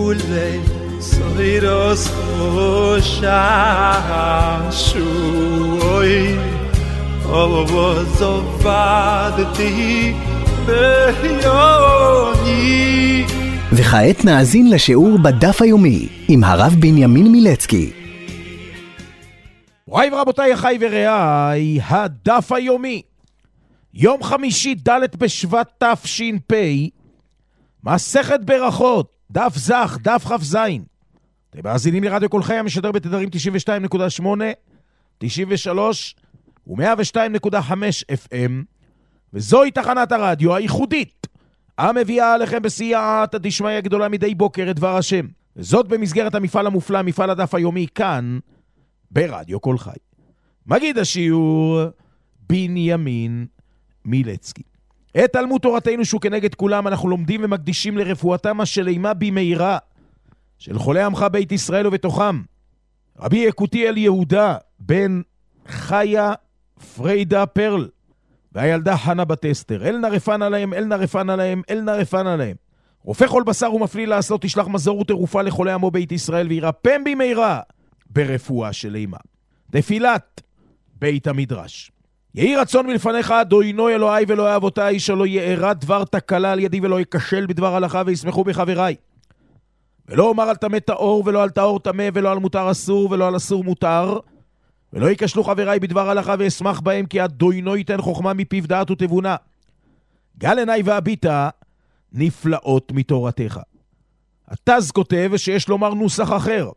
ule soiros shashui ovozovadti beyoni. וכעת נאזין לשיעור בדף היומי עם הרב בנימין מילצקי. מוריי ורבותיי, אחיי ורעיי, הדף היומי, יום חמישי ד' בשבט תש"פ, מסכת ברכות, דף זך, דף כ"ז. אתם מאזינים לרדיו כל חי המשדר בתדרים 92.8, 93 ו-102.5 FM, וזוהי תחנת הרדיו הייחודית המביאה עליכם בסייעתא דשמיא גדולה מדי בוקר את דבר השם, וזאת במסגרת המפעל המופלא, מפעל הדף היומי, כאן ברדיו כל חי. מגיד השיעור בנימין מילצקי. את תלמוד תורתנו שהוא כנגד כולם אנחנו לומדים ומקדישים לרפואתם השלמה במהרה של חולי עמך בית ישראל ובתוכם רבי יקותיאל יהודה בן חיה פרידה פרל והילדה חנה בת אסתר. אל נרפן עליהם, אל נרפן עליהם, אל נרפן עליהם. רופא כל בשר ומפליא לעשות, תשלח מזור ותרופה לחולי עמו בית ישראל וירפם במהרה ברפואה שלמה. תפילת בית המדרש. יהי רצון מלפניך אדוני אלוהי ואלוהי אבותיי, שלא יארע דבר תקלה על ידי ולא ייכשל בדבר הלכה, וישמחו בחבריי. ולא אומר על טמא טהור ולא על טהור טמא, ולא על מותר אסור ולא על אסור מותר, ולא ייכשלו חבריי בדבר הלכה, ואשמח בהם, כי אדוני ייתן חוכמה מפיו דעת ותבונה. גל עיניי והביטה נפלאות מתורתך. התז כותב שיש לומר נוסח אחר,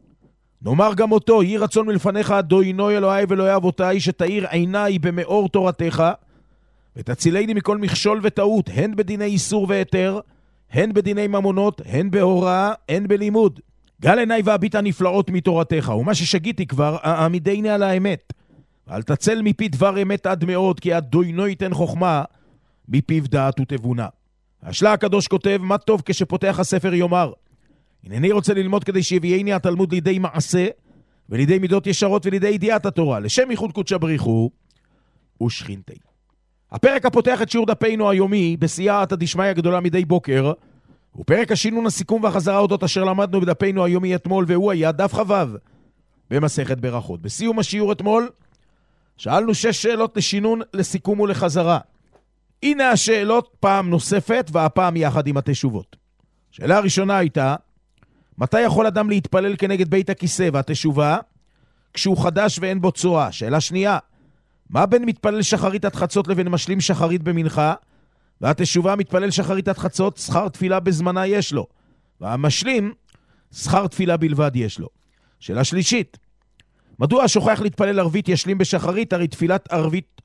נאמר גם אותו, יהי רצון מלפניך אדוני אלוהי ואלוהי אבותיי, שתאיר עיניי במאור תורתך, ותצילני מכל מכשול וטעות, הן בדיני איסור והיתר, הן בדיני ממונות, הן בהוראה, הן בלימוד. גל עיניי והביטה נפלאות מתורתך, ומה ששגיתי כבר, העמידני על האמת. אל תצל מפי דבר אמת עד מאוד, כי אדוני ייתן חוכמה מפיו דעת ותבונה. השלה הקדוש כותב, מה טוב כשפותח הספר יאמר, הנני רוצה ללמוד כדי שיביאני התלמוד לידי מעשה, ולידי מידות ישרות ולידי ידיעת התורה, לשם ייחוד קודשא בריחו ושכינתי. הפרק הפותח את שיעור דפנו היומי בסייעתא דשמיא גדולה מדי בוקר, הוא פרק השינון, הסיכום והחזרה אודות אשר למדנו בדפנו היומי אתמול, והוא היה דף כ"ו במסכת ברכות. בסיום השיעור אתמול שאלנו 6 שאלות לשינון, לסיכום ולחזרה. הנה השאלות פעם נוספת, והפעם יחד עם התשובות. שאלה הראשונה הייתה, מתי יכול אדם להתפלל כנגד בית הכיסא? והתשובה, כשהוא חדש ואין בו צועה. שאלה שנייה, מה בין מתפלל שחרית עד חצות לבין משלים שחרית במנחה? והתשובה, מתפלל שחרית עד חצות, שכר תפילה בזמנה יש לו, והמשלים, שכר תפילה בלבד יש לו. שאלה שלישית, מדוע שוכח להתפלל ערבית ישלים בשחרית? הרי תפילת ערבית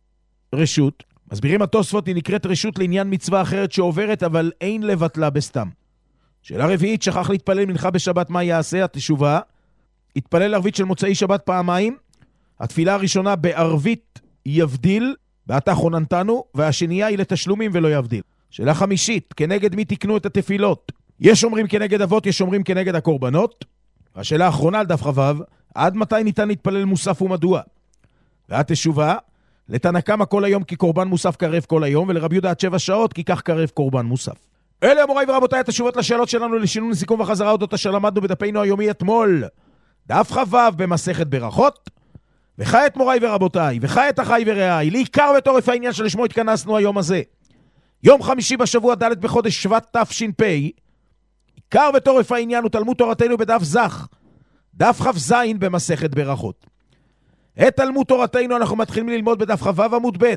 רשות. מסבירים התוספות, היא נקראת רשות לעניין מצווה אחרת שעוברת, אבל אין לבטלה בסתם. שאלה רביעית, שכח להתפלל מנחה בשבת, מה יעשה? התשובה, התפלל ערבית של מוצאי שבת פעמיים, התפילה הראשונה בערבית יבדיל, ואתה חוננתנו, והשנייה היא לתשלומים ולא יבדיל. שאלה חמישית, כנגד מי תקנו את התפילות? יש אומרים כנגד אבות, יש אומרים כנגד הקורבנות. השאלה האחרונה על דף כ"ו, עד מתי ניתן להתפלל מוסף ומדוע? והתשובה, לתנא קמא כל היום כי קורבן מוסף קרב כל היום, ולרבי יהודה עד 7 שעות כי כך קרב קורבן מוסף. אלה מוריי ורבותיי התשובות לשאלות שלנו לשינון, סיכום וחזרה אודות אשר למדנו בדפנו היומי אתמול, דף כ"ו במסכת ברכות. וכעת מוריי ורבותיי, וכעת אחיי ורעיי, לעיקר וטורף העניין שלשמו התכנסנו היום הזה, יום חמישי בשבוע ד' בחודש שבט תש"פ. עיקר וטורף העניין הוא תלמוד תורתנו בדף זך, דף כ"ז במסכת ברכות. את תלמוד תורתנו אנחנו מתחילים ללמוד בדף כ"ו עמוד ב',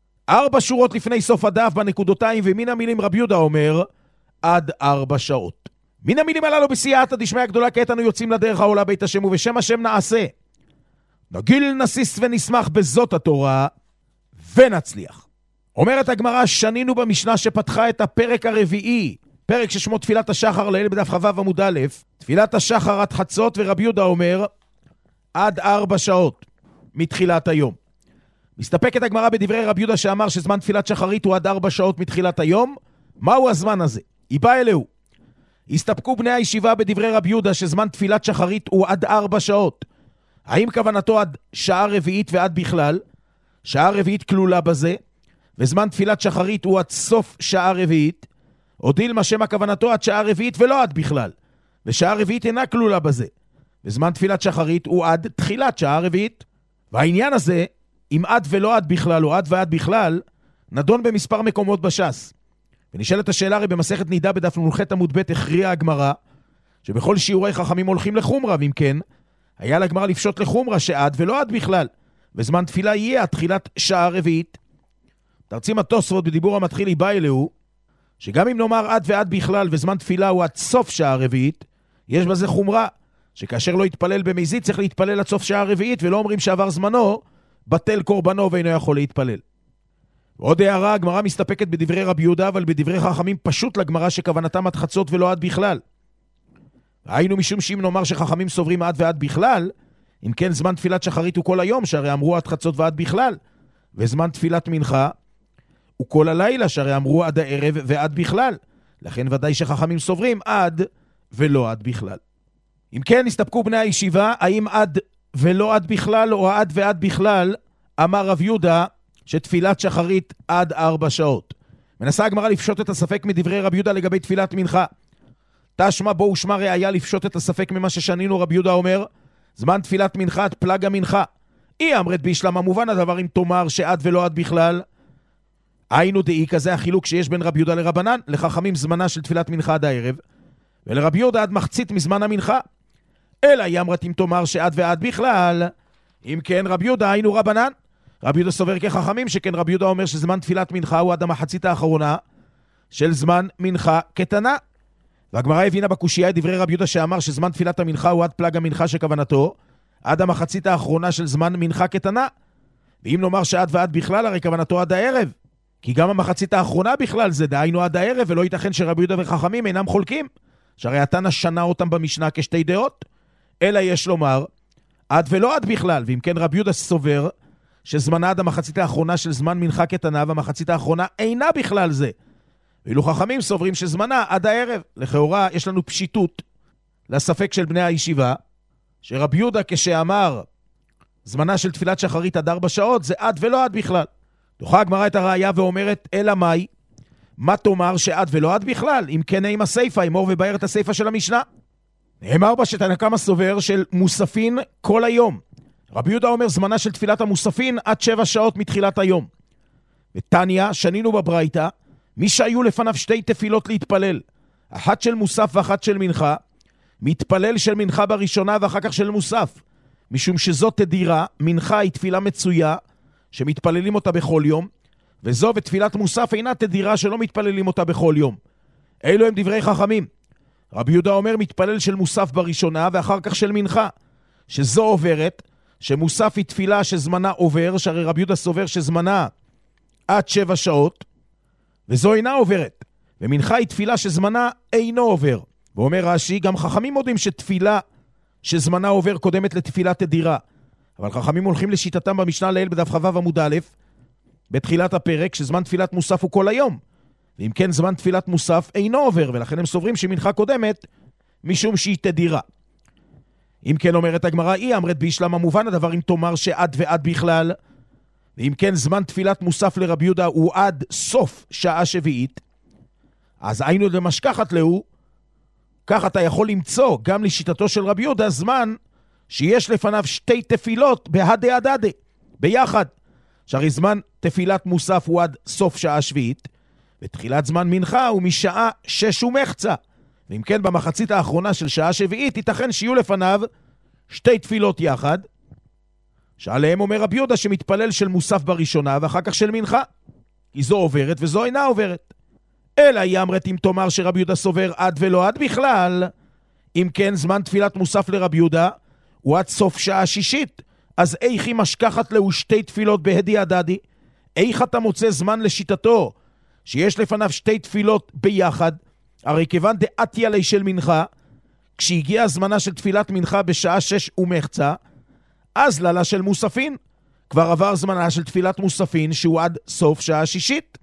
4 שורות לפני סוף הדף בנקודותיים, ומן המילים רבי יהודה אומר עד 4 שעות. מן המילים הללו בסייעתא דשמיא גדולה, כעת אנו יוצאים לדרך העולה בית השם, ובשם השם נעשה, נגיל נסיס ונשמח בזאת התורה ונצליח. אומרת הגמרא, שנינו במשנה שפתחה את הפרק הרביעי, פרק ששמו תפילת השחר לעיל בדף כ"ו עמוד א', תפילת השחר עד חצות, ורבי יהודה אומר עד 4 שעות מתחילת היום. מסתפקת הגמרא בדברי רבי יהודה שאמר שזמן תפילת שחרית הוא עד 4 שעות מתחילת היום. מהו הזמן הזה? היא באה אלוהו. הסתפקו בני הישיבה בדברי רבי יהודה שזמן תפילת שחרית הוא עד 4 שעות. האם כוונתו עד שעה רביעית ועד בכלל? שעה רביעית כלולה בזה, וזמן תפילת שחרית הוא עד סוף שעה רביעית, או דילמה שמה כוונתו עד שעה רביעית ולא עד בכלל, ושעה רביעית אינה כלולה בזה, וזמן תפילת שחרית הוא עד תחילת שעה רביעית. והעניין הזה, אם עד ולא עד בכלל או עד ועד בכלל, נדון במספר מקומות בש"ס. ונשאלת השאלה, הרי במסכת נידה בדף נ"ח עמוד ב' הכריעה הגמרא, שבכל שיעורי חכמים הולכים לחומרה, ואם כן, היה לגמרא לפשוט לחומרה שעד ולא עד בכלל, וזמן תפילה יהיה עד תחילת שעה רביעית. תרצים התוספות בדיבור המתחיל בא אלוהו, שגם אם נאמר עד ועד בכלל וזמן תפילה הוא עד סוף שעה רביעית, יש בזה חומרה, שכאשר לא יתפלל במזיד צריך להתפלל עד סוף שעה רביעית, ולא אומרים שעבר זמנו, בטל קורבנו ואינו יכול להתפלל. ועוד הערה, הגמרא מסתפקת בדברי רבי יהודה, אבל בדברי חכמים פשוט לגמרא שכוונתם עד חצות ולא עד בכלל. היינו משום שאם נאמר שחכמים סוברים עד ועד בכלל, אם כן זמן תפילת שחרית הוא כל היום, שהרי אמרו עד חצות ועד בכלל, וזמן תפילת מנחה הוא כל הלילה, שהרי אמרו עד הערב ועד בכלל. לכן ודאי שחכמים סוברים עד ולא עד בכלל. אם כן נסתפקו בני הישיבה, האם עד ולא עד בכלל או עד ועד בכלל, אמר רב יהודה שתפילת שחרית עד 4 שעות. מנסה הגמרא לפשוט את הספק מדברי רב יהודה לגבי תפילת מנחה. תשמע בו ושמע ראיה לפשוט את הספק ממה ששנינו. רב יהודה אומר, זמן תפילת מנחה עד פלג המנחה. אי אמרת בישלם, המובן הדבר אם תאמר שעד ולא עד בכלל. היינו דאי, כזה החילוק שיש בין רב יהודה לרבנן, לחכמים זמנה של תפילת מנחה עד הערב, ולרב יהודה עד מחצית מזמן המנחה. אלא היא אמרת אם תאמר שעד ועד בכלל, אם כן רב יהודה היינו רבנן. רב יהודה סובר כחכמים, שכן רב יהודה אומר שזמן תפילת מנחה הוא עד המחצית האחרונה של זמן מנחה קטנה. והגמרא הבינה בקושייה את דברי רב יהודה שאמר שזמן תפילת המנחה הוא עד פלג המנחה שכוונתו עד המחצית האחרונה של זמן מנחה קטנה. ואם נאמר שעד ועד בכלל, הרי כוונתו עד הערב, כי גם המחצית האחרונה בכלל זה דהיינו עד הערב, ולא ייתכן שרב יהודה וחכמים אינם חולקים, שהרי התנא שנה אותם במשנה כשתי דעות. אלא יש לומר עד ולא עד בכלל, ואם כן רב יהודה סובר שזמנה עד המחצית האחרונה של זמן מנחה קטנה, והמחצית האחרונה אינה בכלל זה. ואילו חכמים סוברים שזמנה עד הערב. לכאורה יש לנו פשיטות לספק של בני הישיבה, שרב יהודה כשאמר זמנה של תפילת שחרית עד 4 שעות, זה עד ולא עד בכלל. דוחה הגמרא את הראיה ואומרת, אלא מאי? מה תאמר שעד ולא עד בכלל? אם כן עם הסייפה, אמור ובאר את הסייפה של המשנה. נאמר בה שתנא קמא סובר של מוספין כל היום. רבי יהודה אומר זמנה של תפילת המוספין עד 7 שעות מתחילת היום. ותניא, שנינו בברייתא, מי שהיו לפניו 2 תפילות להתפלל, אחת של מוסף ואחת של מנחה, מתפלל של מנחה בראשונה ואחר כך של מוסף, משום שזאת תדירה, מנחה היא תפילה מצויה, שמתפללים אותה בכל יום, וזו ותפילת מוסף אינה תדירה שלא מתפללים אותה בכל יום. אלו הם דברי חכמים. רבי יהודה אומר מתפלל של מוסף בראשונה ואחר כך של מנחה, שזו עוברת, שמוסף היא תפילה שזמנה עובר, שהרי רבי יהודה סובר שזמנה עד 7 שעות, וזו אינה עוברת. ומנחה היא תפילה שזמנה אינו עובר. ואומר רש"י, גם חכמים מודים שתפילה שזמנה עובר קודמת לתפילת תדירה. אבל חכמים הולכים לשיטתם במשנה לעיל בדף כ"ו עמוד א', בתחילת הפרק, שזמן תפילת מוסף הוא כל היום. ואם כן, זמן תפילת מוסף אינו עובר, ולכן הם סוברים שמנחה קודמת משום שהיא תדירה. אם כן אומרת הגמרא, היא אמרת בישלם, המובן הדבר אם תאמר שעד ועד בכלל, ואם כן זמן תפילת מוסף לרבי יהודה הוא עד סוף שעה שביעית, אז היינו למשכחת לו, כך אתה יכול למצוא גם לשיטתו של רבי יהודה זמן שיש לפניו 2 תפילות בהדה הדדה, ביחד. שהרי זמן תפילת מוסף הוא עד סוף שעה שביעית, ותחילת זמן מנחה הוא משעה 6 ומחצה. ואם כן במחצית האחרונה של שעה שביעית, ייתכן שיהיו לפניו 2 תפילות יחד, שעליהם אומר רבי יהודה שמתפלל של מוסף בראשונה ואחר כך של מנחה, כי זו עוברת וזו אינה עוברת. אלא היא אמרת אם תאמר שרבי יהודה סובר עד ולא עד בכלל, אם כן זמן תפילת מוסף לרבי יהודה הוא עד סוף שעה שישית, אז איך היא משכחת לו 2 תפילות בהדי הדדי? איך אתה מוצא זמן לשיטתו שיש לפניו 2 תפילות ביחד? הרי כיוון דעתיה לי של מנחה, כשהגיעה הזמנה של תפילת מנחה בשעה 6 ומחצה, אז ללה של מוספין, כבר עבר זמנה של תפילת מוספין שהוא עד סוף שעה שישית.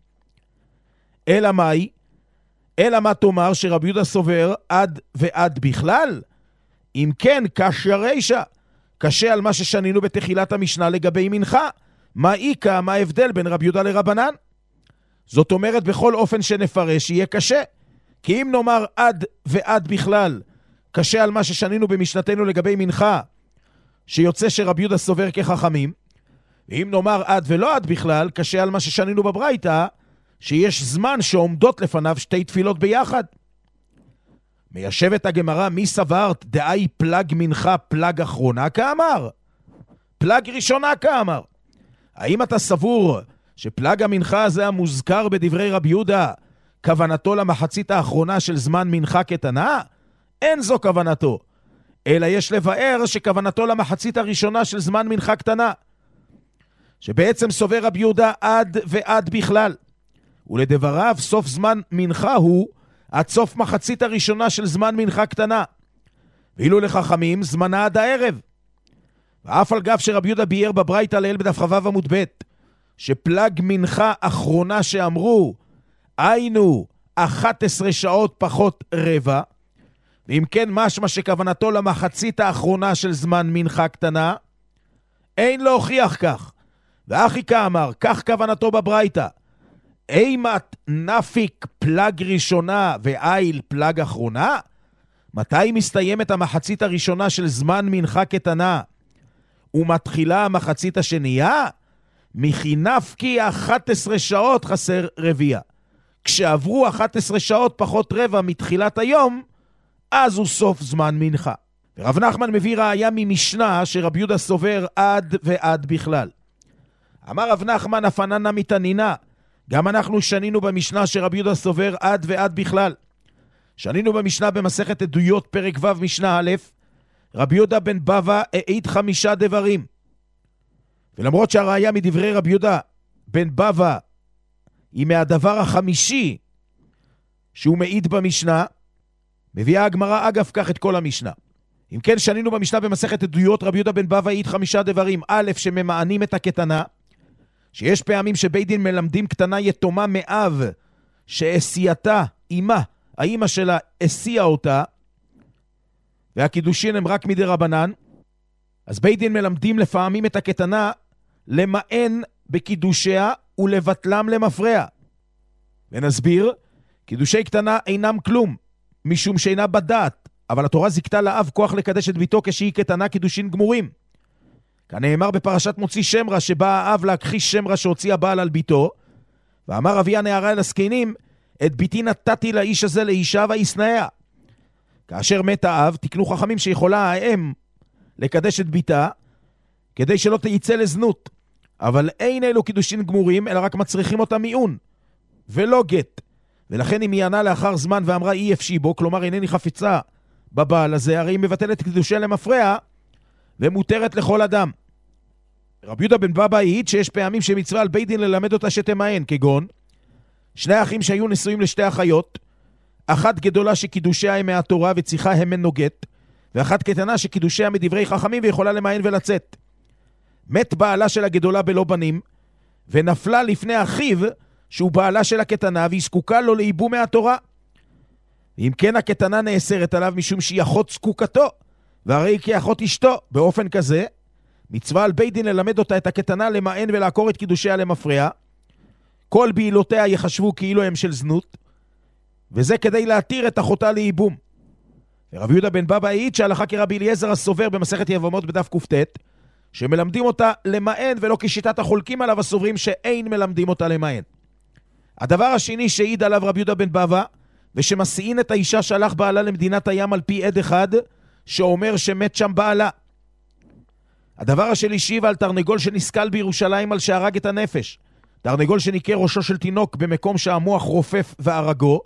אלא מאי? אלא מה תאמר שרבי יהודה סובר עד ועד בכלל? אם כן, קשה רישה, קשה על מה ששנינו בתחילת המשנה לגבי מנחה. מה ההבדל בין רבי יהודה לרבנן? זאת אומרת, בכל אופן שנפרש יהיה קשה, כי אם נאמר עד ועד בכלל, קשה על מה ששנינו במשנתנו לגבי מנחה, שיוצא שרבי יהודה סובר כחכמים, ואם נאמר עד ולא עד בכלל, קשה על מה ששנינו בברייתא, שיש זמן שעומדות לפניו שתי תפילות ביחד. מיישבת הגמרא, מי סברת דאי פלג מנחה פלג אחרונה כאמר? פלג ראשונה כאמר. האם אתה סבור שפלג המנחה הזה המוזכר בדברי רבי יהודה, כוונתו למחצית האחרונה של זמן מנחה קטנה? אין זו כוונתו, אלא יש לבאר שכוונתו למחצית הראשונה של זמן מנחה קטנה, שבעצם סובר רבי יהודה עד ועד בכלל, ולדבריו סוף זמן מנחה הוא עד סוף מחצית הראשונה של זמן מנחה קטנה, ואילו לחכמים זמנה עד הערב. ואף על גב שרבי יהודה ביאר בברייתא לעיל בדף כ"ו עמוד ב' שפלג מנחה אחרונה שאמרו היינו 11 שעות פחות רבע, ואם כן משמע שכוונתו למחצית האחרונה של זמן מנחה קטנה, אין להוכיח כך. ואחי כאמר, כך כוונתו בברייתא, אימת נפיק פלג ראשונה ואיל פלג אחרונה? מתי מסתיימת המחצית הראשונה של זמן מנחה קטנה ומתחילה המחצית השנייה? מחינפקי 11 שעות חסר רביע. כשעברו 11 שעות פחות רבע מתחילת היום, אז הוא סוף זמן מנחה. ורב נחמן מביא ראיה ממשנה שרבי יהודה סובר עד ועד בכלל. אמר רב נחמן אפננה מתנינה, גם אנחנו שנינו במשנה שרבי יהודה סובר עד ועד בכלל. שנינו במשנה במסכת עדויות פרק ו' משנה א', רבי יהודה בן בבא העיד 5 דברים. ולמרות שהראיה מדברי רבי יהודה בן בבא היא מהדבר החמישי שהוא מעיד במשנה, מביאה הגמרא אגב כך את כל המשנה. אם כן שנינו במשנה במסכת עדויות רבי יהודה בן בבא העיד 5 דברים. א', שממענים את הקטנה, שיש פעמים שבית דין מלמדים קטנה יתומה מאב שעשייתה אימה, האימא שלה עשייה אותה, והקידושין הם רק מדי רבנן, אז בית דין מלמדים לפעמים את הקטנה למען בקידושיה ולבטלם למפרע. ונסביר, קידושי קטנה אינם כלום, משום שאינה בדעת, אבל התורה זיקתה לאב כוח לקדש את ביתו כשהיא קטנה קידושין גמורים. כאן נאמר בפרשת מוציא שמרה שבא האב להכחיש שמרה שהוציא הבעל על ביתו, ואמר אביה נערה אל הזקנים, את ביתי נתתי לאיש הזה לאישה וישנאה. כאשר מת האב, תקנו חכמים שיכולה האם לקדש את ביתה, כדי שלא תייצא לזנות. אבל אין אלו קידושין גמורים, אלא רק מצריכים אותה מיעון, ולא גט. ולכן אם היא ענה לאחר זמן ואמרה אי אפשי בו, כלומר אינני חפצה בבעל הזה, הרי היא מבטלת קידושיה למפרע, ומותרת לכל אדם. רבי יהודה בן בבא העיד שיש פעמים שמצווה על בית דין ללמד אותה שתמען, כגון 2 אחים שהיו נשואים ל2 אחיות, אחת גדולה שקידושיה הם מהתורה וצריכה הם מנוגת, ואחת קטנה שקידושיה מדברי חכמים ויכולה למען ולצאת. מת בעלה של הגדולה בלא בנים, ונפלה לפני אחיו שהוא בעלה של הקטנה, והיא זקוקה לו לאיבום מהתורה. ואם כן הקטנה נאסרת עליו משום שהיא אחות זקוקתו, והרי היא כאחות אשתו. באופן כזה, מצווה על בית דין ללמד אותה את הקטנה למען ולעקור את קידושיה למפרע. כל בעילותיה יחשבו כאילו הם של זנות, וזה כדי להתיר את אחותה לאיבום. ורבי יהודה בן בבא העיד שהלכה כרבי אליעזר הסובר במסכת יבמות בדף ק"ט, שמלמדים אותה למען ולא כשיטת החולקים עליו הסוברים שאין מלמדים אותה למען. הדבר השני שהעיד עליו רבי יהודה בן בבא, ושמסיעין את האישה שהלך בעלה למדינת הים על פי עד אחד, שאומר שמת שם בעלה. הדבר השלישי ועל תרנגול שנסקל בירושלים על שהרג את הנפש. תרנגול שניקה ראשו של תינוק במקום שהמוח רופף והרגו,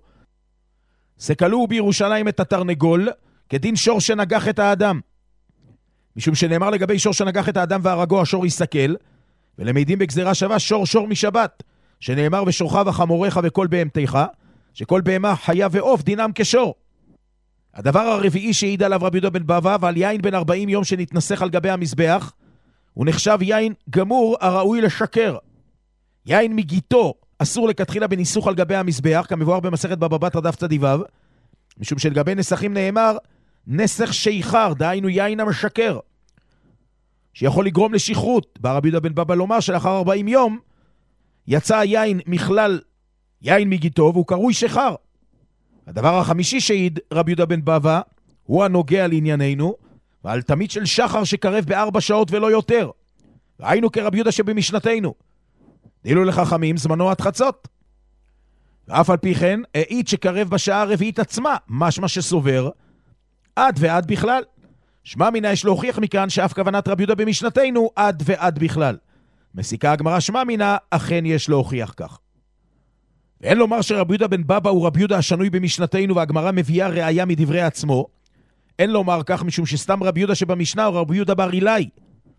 סקלו בירושלים את התרנגול כדין שור שנגח את האדם. משום שנאמר לגבי שור שנגח את האדם והרגו השור יסקל, ולמעידים בגזרה שווה שור משבת, שנאמר ושורך וחמורך וכל בהמתך, שכל בהמה חיה ועוף דינם כשור. הדבר הרביעי שהעיד עליו רבי יהודה בן בבא, ועל יין בן 40 יום שנתנסח על גבי המזבח, הוא נחשב יין גמור הראוי לשקר. יין מגיתו אסור לכתחילה בניסוך על גבי המזבח, כמבואר במסכת בבא בתרא דף צ"ו, משום שלגבי נסכים נאמר נסך שיכר, דהיינו יין המשקר, שיכול לגרום לשכרות. בא רבי יהודה בן בבא לומר שלאחר 40 יום יצא היין מכלל יין מגיתו והוא קרוי שחר. הדבר החמישי שהעיד רבי יהודה בן בבא, הוא הנוגע לענייננו, ועל תמיד של שחר שקרב ב4 שעות ולא יותר. והיינו כרבי יהודה שבמשנתנו. דילו לחכמים זמנו עד חצות. ואף על פי כן, העיד שקרב בשעה הרביעית עצמה, משמע שסובר, עד ועד בכלל. שמע מינה יש להוכיח מכאן שאף כוונת רבי יהודה במשנתנו, עד ועד בכלל. מסיקה הגמרא שמע מינה, אכן יש להוכיח כך. ואין לומר שרבי יהודה בן בבא הוא רבי יהודה השנוי במשנתנו, והגמרא מביאה ראיה מדברי עצמו. אין לומר כך משום שסתם רבי יהודה שבמשנה הוא רבי יהודה בר אילאי,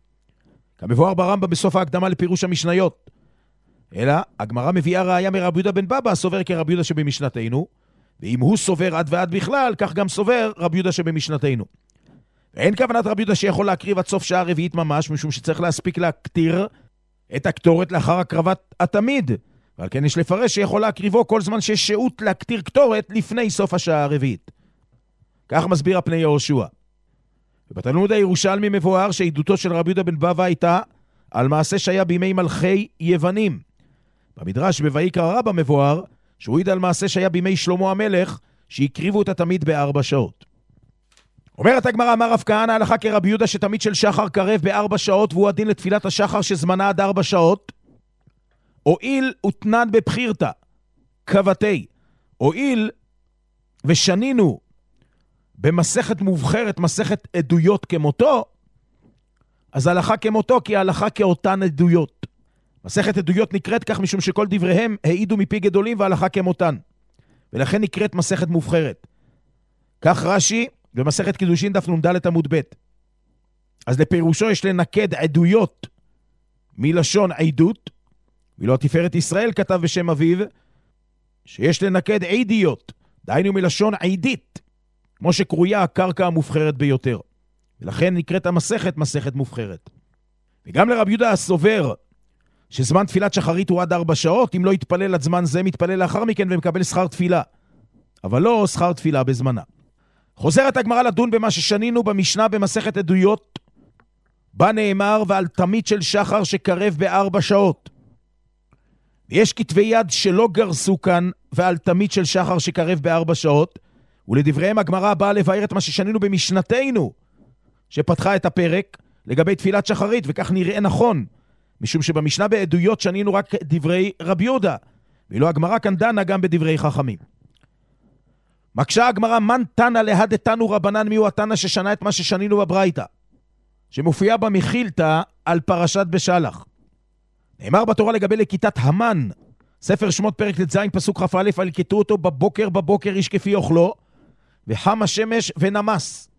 כמבואר ברמב"ם בסוף ההקדמה לפירוש המשניות. אלא הגמרא מביאה ראיה מרבי יהודה בן בבא הסובר כרבי יהודה שבמשנתנו, ואם הוא סובר עד ועד בכלל, כך גם סובר רבי יהודה שבמשנתנו. ואין כוונת רבי יהודה שיכול להקריב עד סוף שעה רביעית ממש, משום שצריך להספיק להקטיר את הקטורת לאחר הקרבת התמיד, ועל כן יש לפרש שיכול להקריבו כל זמן שיש שהות להקטיר קטורת לפני סוף השעה הרביעית. כך מסביר הפני יהושע. ובתלמוד הירושלמי מבואר שעדותו של רבי יהודה בן בבא הייתה על מעשה שהיה בימי מלכי יוונים. במדרש בויקרא רבא מבואר שהוא העיד על מעשה שהיה בימי שלמה המלך, שהקריבו את התמיד ב4 שעות. אומרת הגמרא, אמר רב כהנא הלכה כרבי יהודה שתמיד של שחר קרב ב4 שעות, והוא הדין לתפילת השחר שזמנה עד 4 שעות. הואיל ותנן בבחירתא, כבתי, הואיל ושנינו במסכת מובחרת, מסכת עדויות כמותו, אז הלכה כמותו, כי ההלכה כאותן עדויות. מסכת עדויות נקראת כך משום שכל דבריהם העידו מפי גדולים והלכה כמותן. ולכן נקראת מסכת מובחרת. כך רש"י במסכת קידושין דף נ"ד עמוד ב'. אז לפירושו יש לנקד עדויות מלשון עדות, ולא תפארת ישראל כתב בשם אביו, שיש לנקד עדיות, דהיינו מלשון עדית, כמו שקרויה הקרקע המובחרת ביותר. ולכן נקראת המסכת מסכת מובחרת. וגם לרבי יהודה הסובר שזמן תפילת שחרית הוא עד 4 שעות, אם לא יתפלל עד זמן זה, מתפלל לאחר מכן ומקבל שכר תפילה. אבל לא שכר תפילה בזמנה. חוזרת הגמרא לדון במה ששנינו במשנה במסכת עדויות, בה נאמר ועל תמיד של שחר שקרב ב4 שעות. ויש כתבי יד שלא גרסו כאן ועל תמיד של שחר שקרב ב4 שעות, ולדבריהם הגמרא באה לבאר את מה ששנינו במשנתנו, שפתחה את הפרק לגבי תפילת שחרית, וכך נראה נכון, משום שבמשנה בעדויות שנינו רק דברי רבי יהודה, ואילו הגמרא כאן דנה גם בדברי חכמים. מקשה הגמרא, מן תנא להדתנו רבנן, מיהו התנא ששנה את מה ששנינו בברייתא, שמופיע במחילתא על פרשת בשלח. נאמר בתורה לגבי לכיתת המן, ספר שמות פרק ט"ז פסוק כ"א, הלכתו אותו בבוקר איש כפי אוכלו, וחם השמש ונמס.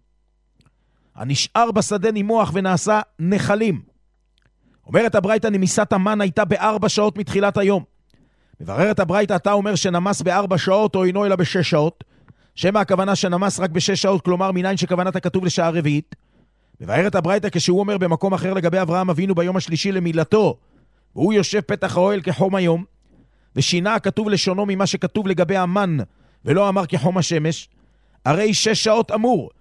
הנשאר בשדה נימוח ונעשה נחלים. אומרת הברייתא, נמיסת המן הייתה ב4 שעות מתחילת היום. מבררת הברייתא, אתה אומר שנמס ב4 שעות או אינו אלא ב6 שעות, שמה הכוונה שנמס רק ב6 שעות, כלומר מניין שכוונת הכתוב לשעה רביעית. מבררת הברייתא כשהוא אומר במקום אחר לגבי אברהם אבינו ביום השלישי למילתו, והוא יושב פתח האוהל כחום היום, ושינה הכתוב לשונו ממה שכתוב לגבי המן, ולא אמר כחום השמש, הרי 6 שעות אמור.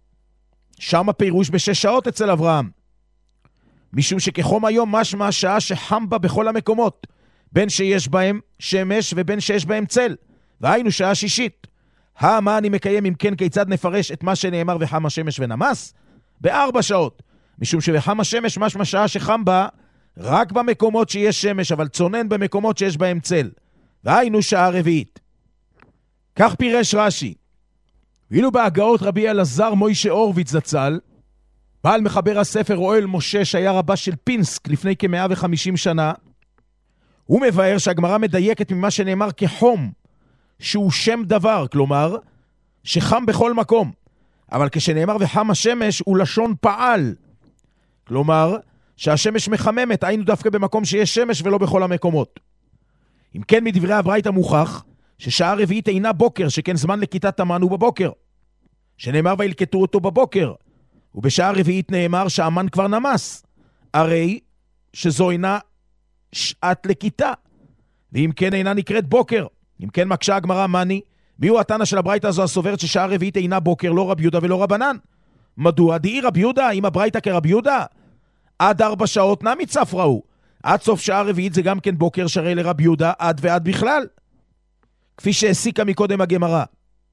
שם הפירוש ב6 שעות אצל אברהם. משום שכחום היום משמע השעה שחם בה בכל המקומות, בין שיש בהם שמש ובין שיש בהם צל, והיינו שעה שישית. מה אני מקיים אם כן כיצד נפרש את מה שנאמר וחם השמש ונמס? ב4 שעות. משום שבחם השמש משמע שעה שחם בה רק במקומות שיש שמש, אבל צונן במקומות שיש בהם צל. והיינו שעה רביעית. כך פירש רש"י. ואילו בהגאות רבי אלעזר מוישה הורוביץ זצ"ל, בעל מחבר הספר אוהל משה שהיה רבה של פינסק לפני כ150 שנה, הוא מבאר שהגמרא מדייקת ממה שנאמר כחום, שהוא שם דבר, כלומר, שחם בכל מקום. אבל כשנאמר וחם השמש הוא לשון פעל. כלומר, שהשמש מחממת, היינו דווקא במקום שיש שמש ולא בכל המקומות. אם כן מדברי הברייתא מוכח, ששעה רביעית אינה בוקר, שכן זמן לכיתת המן הוא בבוקר. שנאמר וילקטו אותו בבוקר, ובשעה רביעית נאמר שהמן כבר נמס. הרי שזו אינה שעת לכיתה, ואם כן אינה נקראת בוקר. אם כן מקשה הגמרא מני, מיהו התנא של הברייתא הזו הסוברת ששעה רביעית אינה בוקר, לא רבי יהודה ולא רבנן? מדוע? דאי רבי יהודה, אם הברייתא כרבי יהודה, עד 4 שעות נמי צפראו. עד סוף שעה רביעית זה גם כן בוקר, שרי לרבי יהודה עד ועד בכלל. כפי שהסיקה מקודם הגמרא.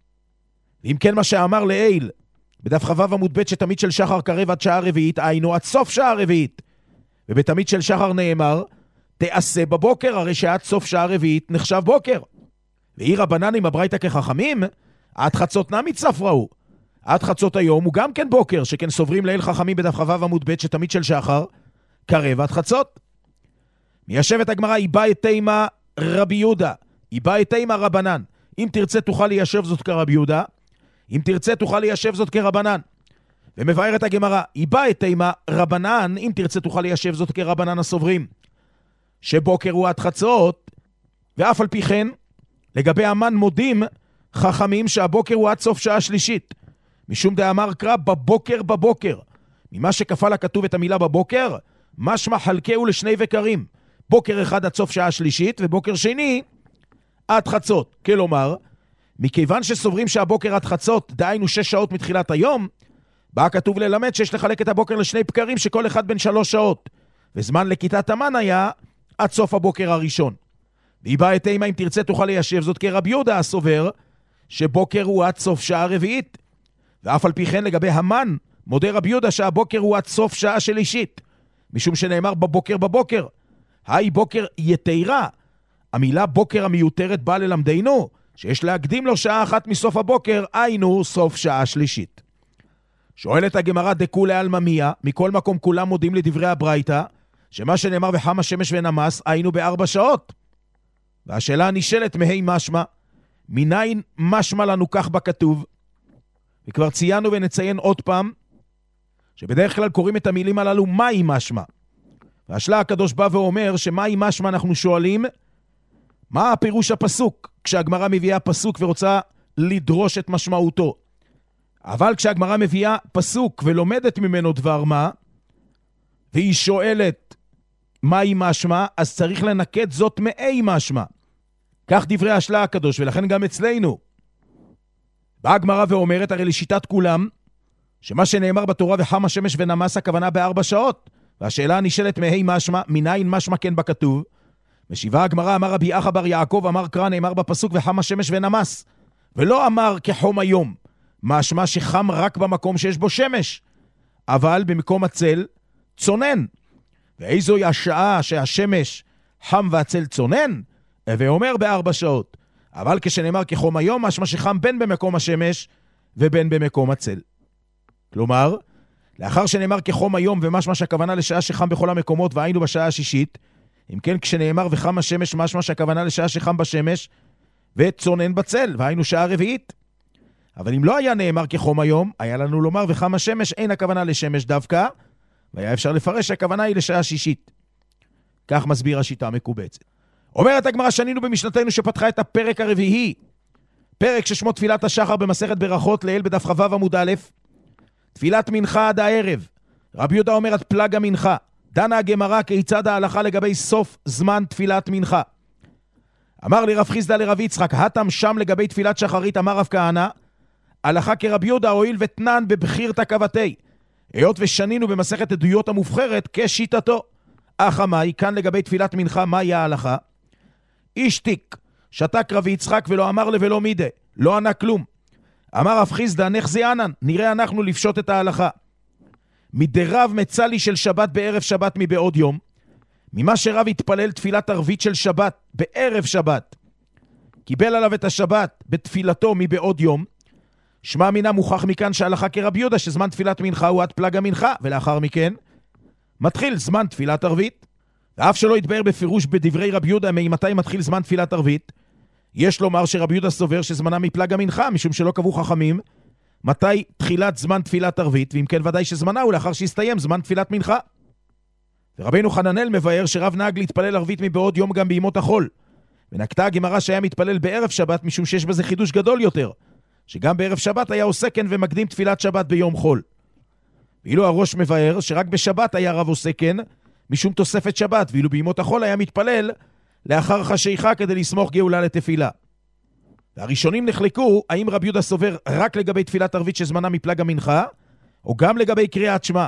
ואם כן מה שאמר לעיל, בדף חבב עמוד ב' שתמיד של שחר קרב עד שעה רביעית, היינו עד סוף שעה רביעית. ובתמיד של שחר נאמר, תעשה בבוקר, הרי שעד סוף שעה רביעית נחשב בוקר. ועיר הבננים הברייתא כחכמים, עד חצות נמי ספראו. עד חצות היום הוא גם כן בוקר, שכן סוברים לעיל חכמים בדף חבב עמוד ב' שתמיד של שחר, קרב עד חצות. מיישבת הגמרא, איבא את תימה רבי יהודה, איבא את תימה רבנן. אם תרצה תוכל ליישב זאת כרבי יהודה, אם תרצה תוכל ליישב זאת כרבנן. ומבארת הגמרא, איבא את תימה רבנן, אם תרצה תוכל ליישב זאת כרבנן הסוברים, שבוקר הוא עד חצות, ואף על פי כן, לגבי המן מודים חכמים שהבוקר הוא עד סוף שעה שלישית. משום דאמר קרא בבוקר. ממה שכפל הכתוב את המילה בבוקר, משמע חלקהו לשני וקרים. בוקר אחד עד סוף שעה שלישית, ובוקר שני עד חצות. כלומר, מכיוון שסוברים שהבוקר עד חצות, דהיינו 6 שעות מתחילת היום, בא כתוב ללמד שיש לחלק את הבוקר לשני בקרים שכל אחד בין 3 שעות. וזמן לכיתת המן היה עד סוף הבוקר הראשון. והיא באה את תימה, אם תרצה תוכל ליישב זאת כרבי יהודה הסובר, שבוקר הוא עד סוף שעה רביעית. ואף על פי כן לגבי המן, מודה רבי יהודה שהבוקר הוא עד סוף שעה שלישית. משום שנאמר בבוקר. היי בוקר יתירה. המילה בוקר המיותרת באה ללמדנו, שיש להקדים לו שעה אחת מסוף הבוקר, היינו סוף שעה שלישית. שואלת הגמרא דכולי עלמא מיה, מכל מקום כולם מודים לדברי הברייתא, שמה שנאמר וחם השמש ונמס, היינו ב4 שעות. והשאלה הנשאלת מהי משמע, מניין משמע לנו כך בכתוב, וכבר ציינו ונציין עוד פעם, שבדרך כלל קוראים את המילים הללו מהי משמע. והשלה הקדוש בא ואומר שמהי משמע אנחנו שואלים, מה הפירוש הפסוק? כשהגמרא מביאה פסוק ורוצה לדרוש את משמעותו. אבל כשהגמרא מביאה פסוק ולומדת ממנו דבר מה, והיא שואלת מהי משמע, אז צריך לנקד זאת מאי משמע. כך דברי השלה הקדוש, ולכן גם אצלנו. באה הגמרא ואומרת, הרי לשיטת כולם, שמה שנאמר בתורה וחם השמש ונמס הכוונה ב4 שעות. והשאלה נשאלת מהי משמע, מניין משמע כן בכתוב. משיבה הגמרא, אמר רבי אחא בר יעקב, אמר קרא, נאמר בפסוק וחם השמש ונמס. ולא אמר כחום היום, משמע שחם רק במקום שיש בו שמש. אבל במקום הצל צונן. ואיזוהי השעה שהשמש חם והצל צונן? ואומר ב4 שעות. אבל כשנאמר כחום היום, משמע שחם בין במקום השמש ובין במקום הצל. כלומר, לאחר שנאמר כחום היום ומשמע שהכוונה לשעה שחם בכל המקומות והיינו בשעה השישית, אם כן כשנאמר וחם השמש משמע שהכוונה לשעה שחם בשמש וצונן בצל והיינו שעה רביעית. אבל אם לא היה נאמר כחום היום, היה לנו לומר וחם השמש אין הכוונה לשמש דווקא, והיה אפשר לפרש שהכוונה היא לשעה שישית. כך מסביר השיטה המקובצת. אומרת הגמרא, שנינו במשנתנו שפתחה את הפרק הרביעי, פרק ששמו תפילת השחר במסכת ברכות לעיל בדף חבב עמוד א', תפילת מנחה עד הערב. רבי יהודה אומרת פלג המנחה. דנה הגמרא כיצד ההלכה לגבי סוף זמן תפילת מנחה. אמר לי רב חיסדא לרב יצחק, התם שם לגבי תפילת שחרית, אמר רב כהנא, הלכה כרבי יהודה הואיל ותנן בבחירתא כבתי. היות ושנינו במסכת עדויות המובחרת כשיטתו. אך אמי, כאן לגבי תפילת מנחה, מהי ההלכה? אישתיק, שתק רבי יצחק ולא אמר לבלא מידה, לא ענה כלום. אמר רב חיסדא, נחזי ענן, נראה אנחנו לפשוט את ההלכה. מדרב מצא לי של שבת בערב שבת מבעוד יום, ממה שרב התפלל תפילת ערבית של שבת בערב שבת, קיבל עליו את השבת בתפילתו מבעוד יום, שמע מינה מוכח מכאן שההלכה כרבי יהודה שזמן תפילת מנחה הוא עד פלג המנחה, ולאחר מכן מתחיל זמן תפילת ערבית. ואף שלא יתבהר בפירוש בדברי רבי יהודה ממתי מתחיל זמן תפילת ערבית, יש לומר שרבי יהודה סובר שזמנה מפלג המנחה, משום שלא קבעו חכמים מתי תחילת זמן תפילת ערבית, ואם כן ודאי שזמנה הוא לאחר שיסתיים זמן תפילת מנחה. ורבינו חננאל מבאר שרב נהג להתפלל ערבית מבעוד יום גם בימות החול, ונקטה הגמרא שהיה מתפלל בערב שבת משום שיש בזה חידוש גדול יותר, שגם בערב שבת היה עושה כן ומקדים תפילת שבת ביום חול. ואילו הראש מבאר שרק בשבת היה רב עושה כן משום תוספת שבת, ואילו בימות החול היה מתפלל לאחר חשיכה כדי לסמוך גאולה לתפילה. והראשונים נחלקו האם רבי יהודה סובר רק לגבי תפילת ערבית שזמנה מפלג המנחה, או גם לגבי קריאת שמע.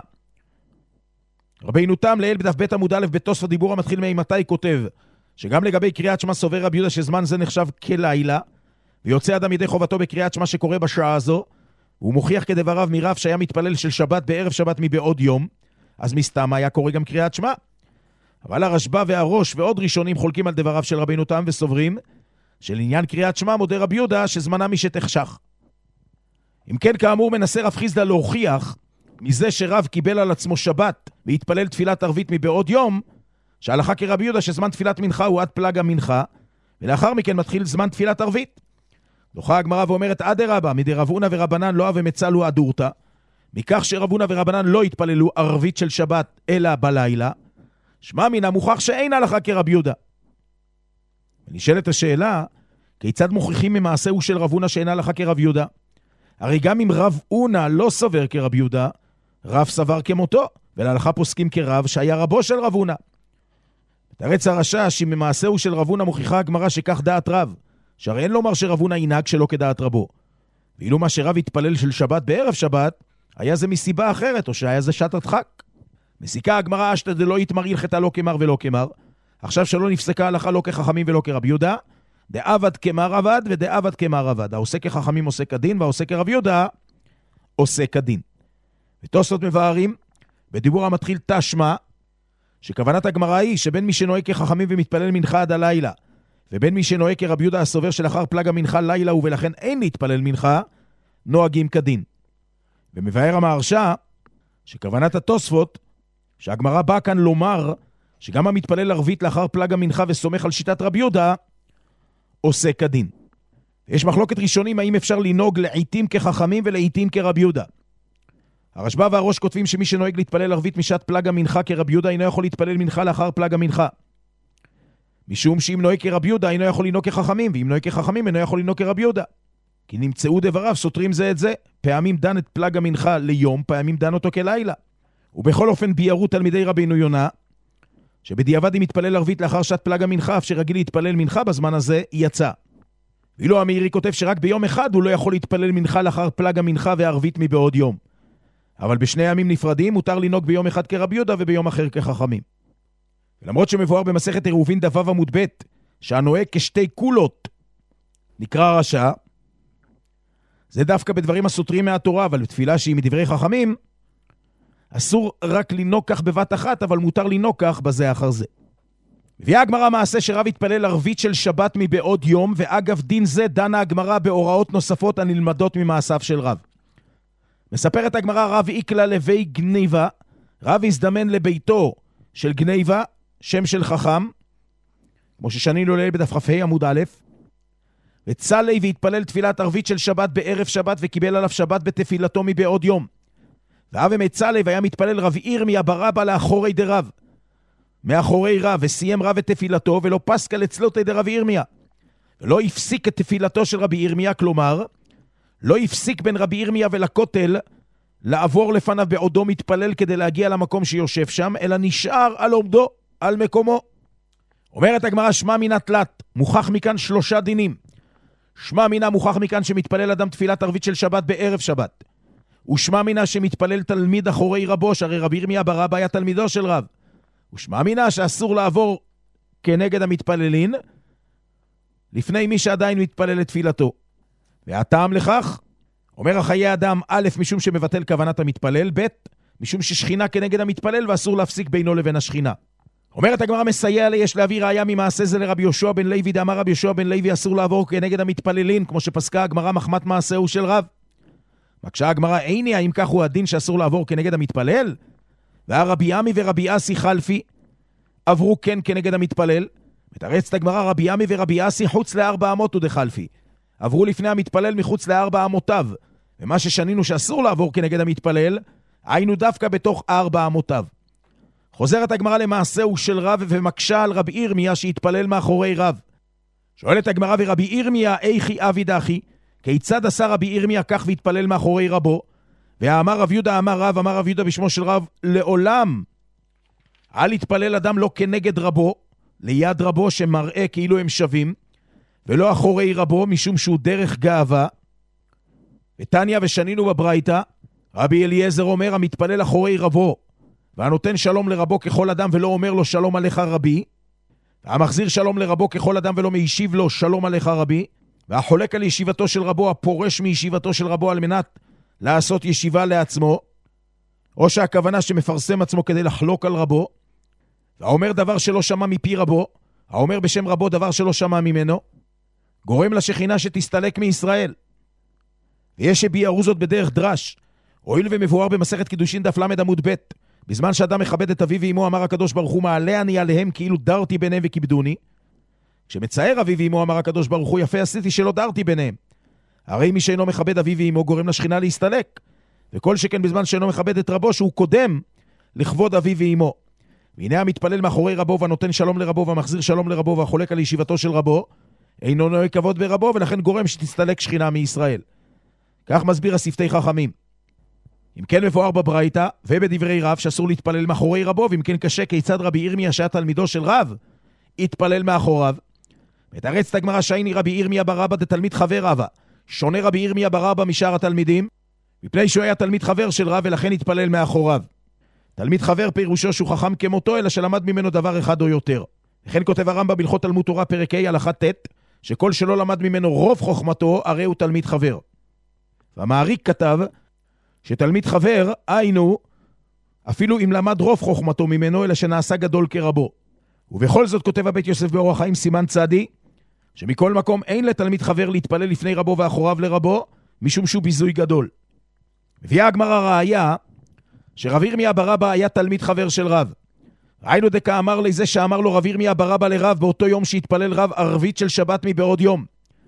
רבינו תם לעיל בדף ב' עמוד א' בתוספות דיבור המתחיל ממתי כותב שגם לגבי קריאת שמע סובר רבי יהודה שזמן זה נחשב כלילה, ויוצא אדם ידי חובתו בקריאת שמע שקורא בשעה הזו, והוא מוכיח כדבריו מרב שהיה מתפלל של שבת בערב שבת מבעוד יום, אז מסתם היה קורא גם קריאת שמע. אבל הרשב"א והראש ועוד ראשונים חולקים על דבריו של רבינו תם וסוברים שלעניין קריאת שמע מודה רבי יהודה שזמנה משתחשך. אם כן, כאמור, מנסה רב חיסדא להוכיח מזה שרב קיבל על עצמו שבת והתפלל תפילת ערבית מבעוד יום, שהלכה כרבי יהודה שזמן תפילת מנחה הוא עד פלג המנחה, ולאחר מכן מתחיל זמן תפילת ערבית. דוחה הגמרא ואומרת אדרבה, מדי רב הונא ורבנן לא הווה מצלו אדורתא, מכך שרב הונא ורבנן לא התפללו ערבית של שבת אלא בלילה, שמע מן המוכח שאין הלכה כרבי יהודה. ונשאלת השאלה, כיצד מוכיחים ממעשהו של רב הונא שאין הלכה כרבי יהודה? הרי גם אם רב הונא לא סבר כרבי יהודה, רב סבר כמותו, ולהלכה פוסקים כרב שהיה רבו של רב הונא. תרץ הרשע שממעשהו של רב הונא מוכיחה הגמרא שכך דעת רב, שהרי אין לומר שרב הונא ינהג שלא כדעת רבו. ואילו מה שרב התפלל של שבת בערב שבת, היה זה מסיבה אחרת, או שהיה זה שעת הדחק. מסיקה הגמרא אשתא דלא יתמר הלכתא לא כמר ולא כמר. עכשיו שלא נפסקה הלכה לא כחכמים ולא כרבי יהודה, דעבד כמר עבד ודעבד כמר עבד. העושה כחכמים עושה כדין, והעושה כרבי יהודה עושה כדין. ותוספות מבארים בדיבור המתחיל תשמע, שכוונת הגמרא היא שבין מי שנוהג כחכמים ומתפלל מנחה עד הלילה, ובין מי שנוהג כרבי יהודה הסובר שלאחר פלג המנחה לילה ולכן אין להתפלל מנחה, נוהגים כדין. ומבאר המהרש"א שכוונת התוספות, שהגמרא באה כאן לומר שגם המתפלל ערבית לאחר פלג המנחה וסומך על שיטת רבי יהודה, עושה כדין. יש מחלוקת ראשונים האם אפשר לנהוג לעיתים כחכמים ולעיתים כרבי יהודה. הרשב"א והראש כותבים שמי שנוהג להתפלל ערבית משעת פלג המנחה כרבי יהודה אינו יכול להתפלל מנחה לאחר פלג המנחה. משום שאם נוהג כרבי יהודה אינו יכול לנהוג כחכמים, ואם נוהג כחכמים אינו יכול לנהוג כרבי יהודה. כי נמצאו דבריו סותרים זה את זה, פעמים דן את פלג המנחה ליום, פעמים דן אותו כלילה. ובכל אופן ביארו תלמידי רבינו יונה, שבדיעבד אם מתפלל ערבית לאחר שעת פלג המנחה, אף שרגיל להתפלל מנחה בזמן הזה, יצא. ואילו המאירי כותב שרק ביום אחד הוא לא יכול להתפלל מנחה לאחר פלג המנחה וערבית מבעוד יום. אבל בשני ימים נפרדים מותר לנהוג ביום אחד כרבי יהודה וביום אחר כחכמים. ולמרות שמבואר במסכת עירובין דף ו' עמוד ב' שהנוהג כשתי קולות נקרא רשע, זה דווקא בדברים הסותרים מהתורה, אבל בתפילה שהיא מדברי חכמים, אסור רק לנהוג כך בבת אחת, אבל מותר לנהוג כך בזה אחר זה. מביאה הגמרא מעשה שרב התפלל ערבית של שבת מבעוד יום, ואגב דין זה דנה הגמרא בהוראות נוספות הנלמדות ממעשיו של רב. מספרת הגמרא רב איקלה לבי גניבה, רב הזדמן לביתו של גניבה, שם של חכם, כמו ששנינו ליל בדף כ"ה עמוד א', וצלי והתפלל תפילת ערבית של שבת בערב שבת וקיבל עליו שבת בתפילתו מבעוד יום. ואב מצלי והיה מתפלל רב ירמיה ברבא לאחורי דרב, מאחורי רב, וסיים רב את תפילתו ולא פסקה לצלותי דרב ירמיה. ולא הפסיק את תפילתו של רבי ירמיה, כלומר, לא הפסיק בין רבי ירמיה ולכותל לעבור לפניו בעודו מתפלל כדי להגיע למקום שיושב שם, אלא נשאר על עומדו, על מקומו. אומרת הגמרא שמע מינה תלת, מוכח מכאן 3 דינים. שמע מינה מוכח מכאן שמתפלל אדם תפילת ערבית של שבת בערב שבת. ושמע מינה שמתפלל תלמיד אחורי רבו, שהרי רבי ירמיה ברבא היה תלמידו של רב. ושמע מינה שאסור לעבור כנגד המתפללין לפני מי שעדיין מתפלל לתפילתו. והטעם לכך, אומר החיי אדם, א', משום שמבטל כוונת המתפלל, ב', משום ששכינה כנגד המתפלל ואסור להפסיק בינו לבין השכינה. אומרת הגמרא מסייע לי, יש להביא ראיה ממעשה זה לרבי יהושע בן לוי, דאמר רבי יהושע בן לוי אסור לעבור כנגד המתפללין, כמו שפסקה הגמרא מחמת מעשהו של רב. מקשה הגמרא, איני, האם כך הוא הדין שאסור לעבור כנגד המתפלל? והרבי עמי ורבי אסי חלפי עברו כן כנגד המתפלל. מתרצת הגמרא, רבי עמי ורבי אסי חוץ ל4 אמות ודחלפי, עברו לפני המתפלל מחוץ ל4 אמותיו, ומה ששנינו שאסור לעבור כנגד המתפלל, היינו דווקא בתוך 4 אמותיו. חוזרת הגמרא למעשהו של רב ומקשה על רבי ירמיה שהתפלל מאחורי רב. שואלת הגמרא, ורבי ירמיה איכי אבי דחי, כיצד עשה רבי ירמיה כך והתפלל מאחורי רבו? ואמר רב יהודה אמר רב, אמר רב יהודה בשמו של רב, לעולם אל יתפלל אדם לא כנגד רבו, ליד רבו שמראה כאילו הם שווים, ולא אחורי רבו משום שהוא דרך גאווה. ותניא ושנינו בברייתא, רבי אליעזר אומר המתפלל אחורי רבו והנותן שלום לרבו ככל אדם ולא אומר לו שלום עליך רבי, המחזיר שלום לרבו ככל אדם ולא מיישיב לו שלום עליך רבי, והחולק על ישיבתו של רבו, הפורש מישיבתו של רבו על מנת לעשות ישיבה לעצמו, או שהכוונה שמפרסם עצמו כדי לחלוק על רבו, והאומר דבר שלא שמע מפי רבו, האומר בשם רבו דבר שלא שמע ממנו, גורם לשכינה שתסתלק מישראל. ויש שביארו זאת בדרך דרש, הואיל ומבואר במסכת קידושין דף למד עמוד ב', בזמן שאדם מכבד את אביו ואמו, אמר הקדוש ברוך הוא, מעלה אני עליהם כאילו דרתי ביניהם וכיבדוני. כשמצער אביו ואמו, אמר הקדוש ברוך הוא, יפה עשיתי שלא דרתי ביניהם. הרי מי שאינו מכבד אביו ואמו גורם לשכינה להסתלק, וכל שכן בזמן שאינו מכבד את רבו, שהוא קודם לכבוד אביו ואמו. והנה המתפלל מאחורי רבו והנותן שלום לרבו והמחזיר שלום לרבו והחולק על ישיבתו של רבו, אינו נוהג כבוד ברבו, ולכן גורם שתסתלק שכינה מישראל. כך מסביר השפתי חכמים. אם כן מבואר בברייתא ובדברי רב שאסור להתפלל מאחורי רבו, ואם כן קשה כיצד רבי ירמיה שהיה תלמידו של רב התפלל מאחוריו. מתרצת הגמרא שהייני רבי ירמיה בר אבא דתלמיד חבר רבא, שונה רבי ירמיה בר אבא משאר התלמידים, מפני שהוא היה תלמיד חבר של רב ולכן התפלל מאחוריו. תלמיד חבר פירושו שהוא חכם כמותו, אלא שלמד ממנו דבר אחד או יותר. לכן כותב הרמב"ם בהלכות תלמוד תורה פרק ה' הלכה ט', שכל שלא למד ממנו רוב חוכמתו, הרי הוא תלמיד חבר. והמעריק כתב שתלמיד חבר, היינו, אפילו אם למד רוב חוכמתו ממנו, אלא שנעשה גדול כרבו. ובכל זאת כותב הבית יוסף באורח חיים סימן צדי, שמכל מקום אין לתלמיד חבר להתפלל לפני רבו ואחוריו לרבו, משום שהוא ביזוי גדול. מביאה הגמרא ראיה, שרב ירמיה בר אבא היה תלמיד חבר של רב. ראינו דקה אמר לי זה שאמר לו רב ירמיה בר אבא לרב באותו יום שהתפלל רב ערבית של שבת מבעוד יום.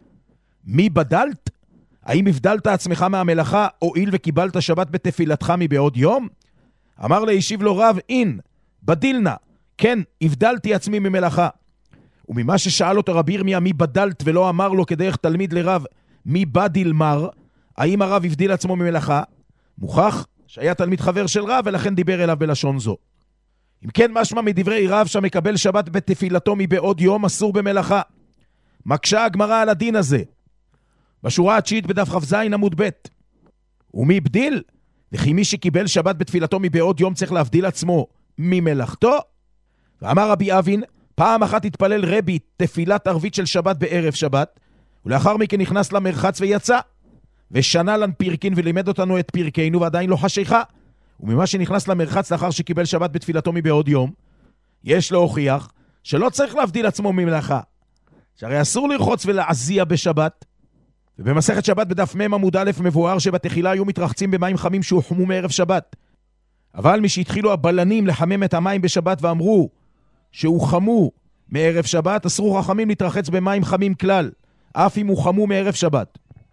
מי בדלת? האם הבדלת עצמך מהמלאכה, הואיל וקיבלת שבת בתפילתך מבעוד יום? אמר להשיב לו רב, אין, בדילנה, כן, הבדלתי עצמי ממלאכה. וממה ששאל אותו רב ירמיה מי בדלת ולא אמר לו כדרך תלמיד לרב מי בדיל מר, האם הרב הבדיל עצמו ממלאכה? מוכח שהיה תלמיד חבר של רב ולכן דיבר אליו בלשון זו. אם כן משמע מדברי רב שמקבל שבת בתפילתו מבעוד יום אסור במלאכה. מקשה הגמרא על הדין הזה. בשורה התשיעית בדף כ"ז עמוד ב', ומי הבדיל? וכי מי שקיבל שבת בתפילתו מבעוד יום צריך להבדיל עצמו ממלאכתו? ואמר רבי אבין, פעם אחת התפלל רבי תפילת ערבית של שבת בערב שבת, ולאחר מכן נכנס למרחץ ויצא, ושנה לן פירקין ולימד אותנו את פירקינו ועדיין לא חשיכה. וממה שנכנס למרחץ לאחר שקיבל שבת בתפילתו מבעוד יום, יש להוכיח שלא צריך להבדיל עצמו ממלאכה, שהרי אסור לרחוץ ולעזיע בשבת. ובמסכת שבת בדף מ' עמוד א' מבואר שבתחילה היו מתרחצים במים חמים שהוחמו מערב שבת. אבל משהתחילו הבלנים לחמם את המים בשבת ואמרו שהוחמו מערב שבת, אסרו חכמים להתרחץ במים חמים כלל, אף אם הוחמו מערב שבת.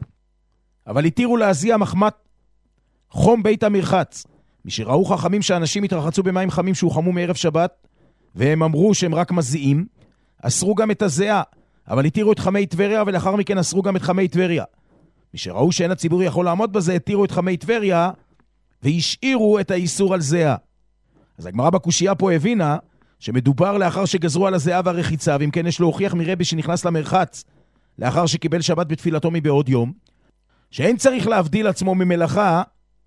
אבל התירו להזיע מחמת חום בית המרחץ. משראו חכמים שאנשים התרחצו במים חמים שהוחמו מערב שבת, והם אמרו שהם רק מזיעים, אסרו גם את הזיעה. אבל התירו את חמי טבריה, ולאחר מכן אסרו גם את חמי טבריה. משראו שאין הציבור יכול לעמוד בזה, התירו את חמי טבריה, והשאירו את האיסור על זיעה. אז הגמרא בקושייה פה הבינה, שמדובר לאחר שגזרו על הזיעה והרחיצה, ואם כן יש להוכיח מרבי שנכנס למרחץ, לאחר שקיבל שבת בתפילתו מבעוד יום, שאין צריך להבדיל עצמו ממלאכה,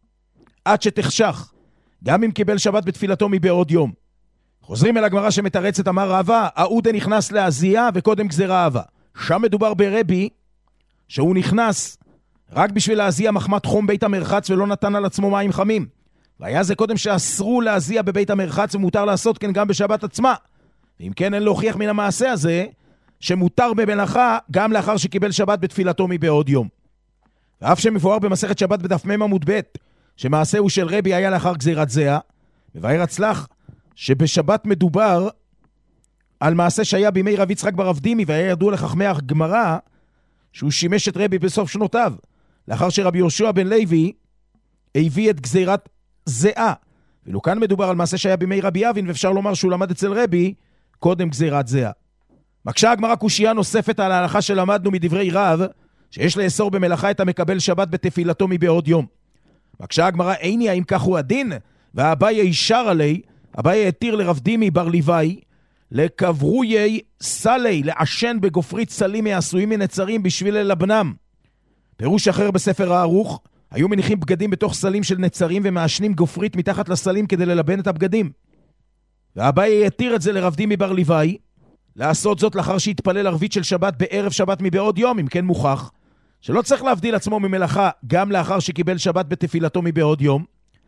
עד שתחשך, גם אם קיבל שבת בתפילתו מבעוד יום. חוזרים אל הגמרא שמתרצת, אמר רבא, העודה נכנס להזיע וקודם גזרה אהבה. שם מדובר ברבי, שהוא נכנס רק בשביל להזיע מחמת חום בית המרחץ ולא נתן על עצמו מים חמים. והיה זה קודם שאסרו להזיע בבית המרחץ ומותר לעשות כן גם בשבת עצמה. ואם כן אין להוכיח מן המעשה הזה שמותר במלאכה גם לאחר שקיבל שבת בתפילתו מבעוד יום. ואף שמפואר במסכת שבת בדף מ' עמוד ב' שמעשהו של רבי היה לאחר גזירת זיעה, מבאר הצלח שבשבת מדובר על מעשה שהיה בימי רב יצחק בר אבדימי, והיה ידוע לחכמי הגמרא שהוא שימש את רבי בסוף שנותיו, לאחר שרבי יהושע בן לוי הביא את גזירת זיעה. ואילו כאן מדובר על מעשה שהיה בימי רבי אבין, ואפשר לומר שהוא למד אצל רבי קודם גזירת זיעה. מקשה הגמרא קושייה נוספת על ההלכה שלמדנו מדברי רב, שיש לאסור במלאכה את המקבל שבת בתפילתו מבעוד יום. מקשה הגמרא, איני האם כך הוא הדין? והאביי אישר עלי, אביי התיר לרב דימי בר לוואי לקברוי סלי, לעשן בגופרית סלים מעשויים מנצרים בשביל ללבנם. פירוש אחר בספר הערוך, היו מניחים בגדים בתוך סלים של נצרים ומעשנים גופרית מתחת לסלים כדי ללבן את הבגדים. והאביי התיר את זה לרב דימי בר לוואי, לעשות זאת לאחר שהתפלל ערבית של שבת בערב שבת מבעוד יום, אם כן מוכח שלא צריך להבדיל עצמו ממלאכה גם לאחר שקיבל שבת בתפילתו מבעוד יום.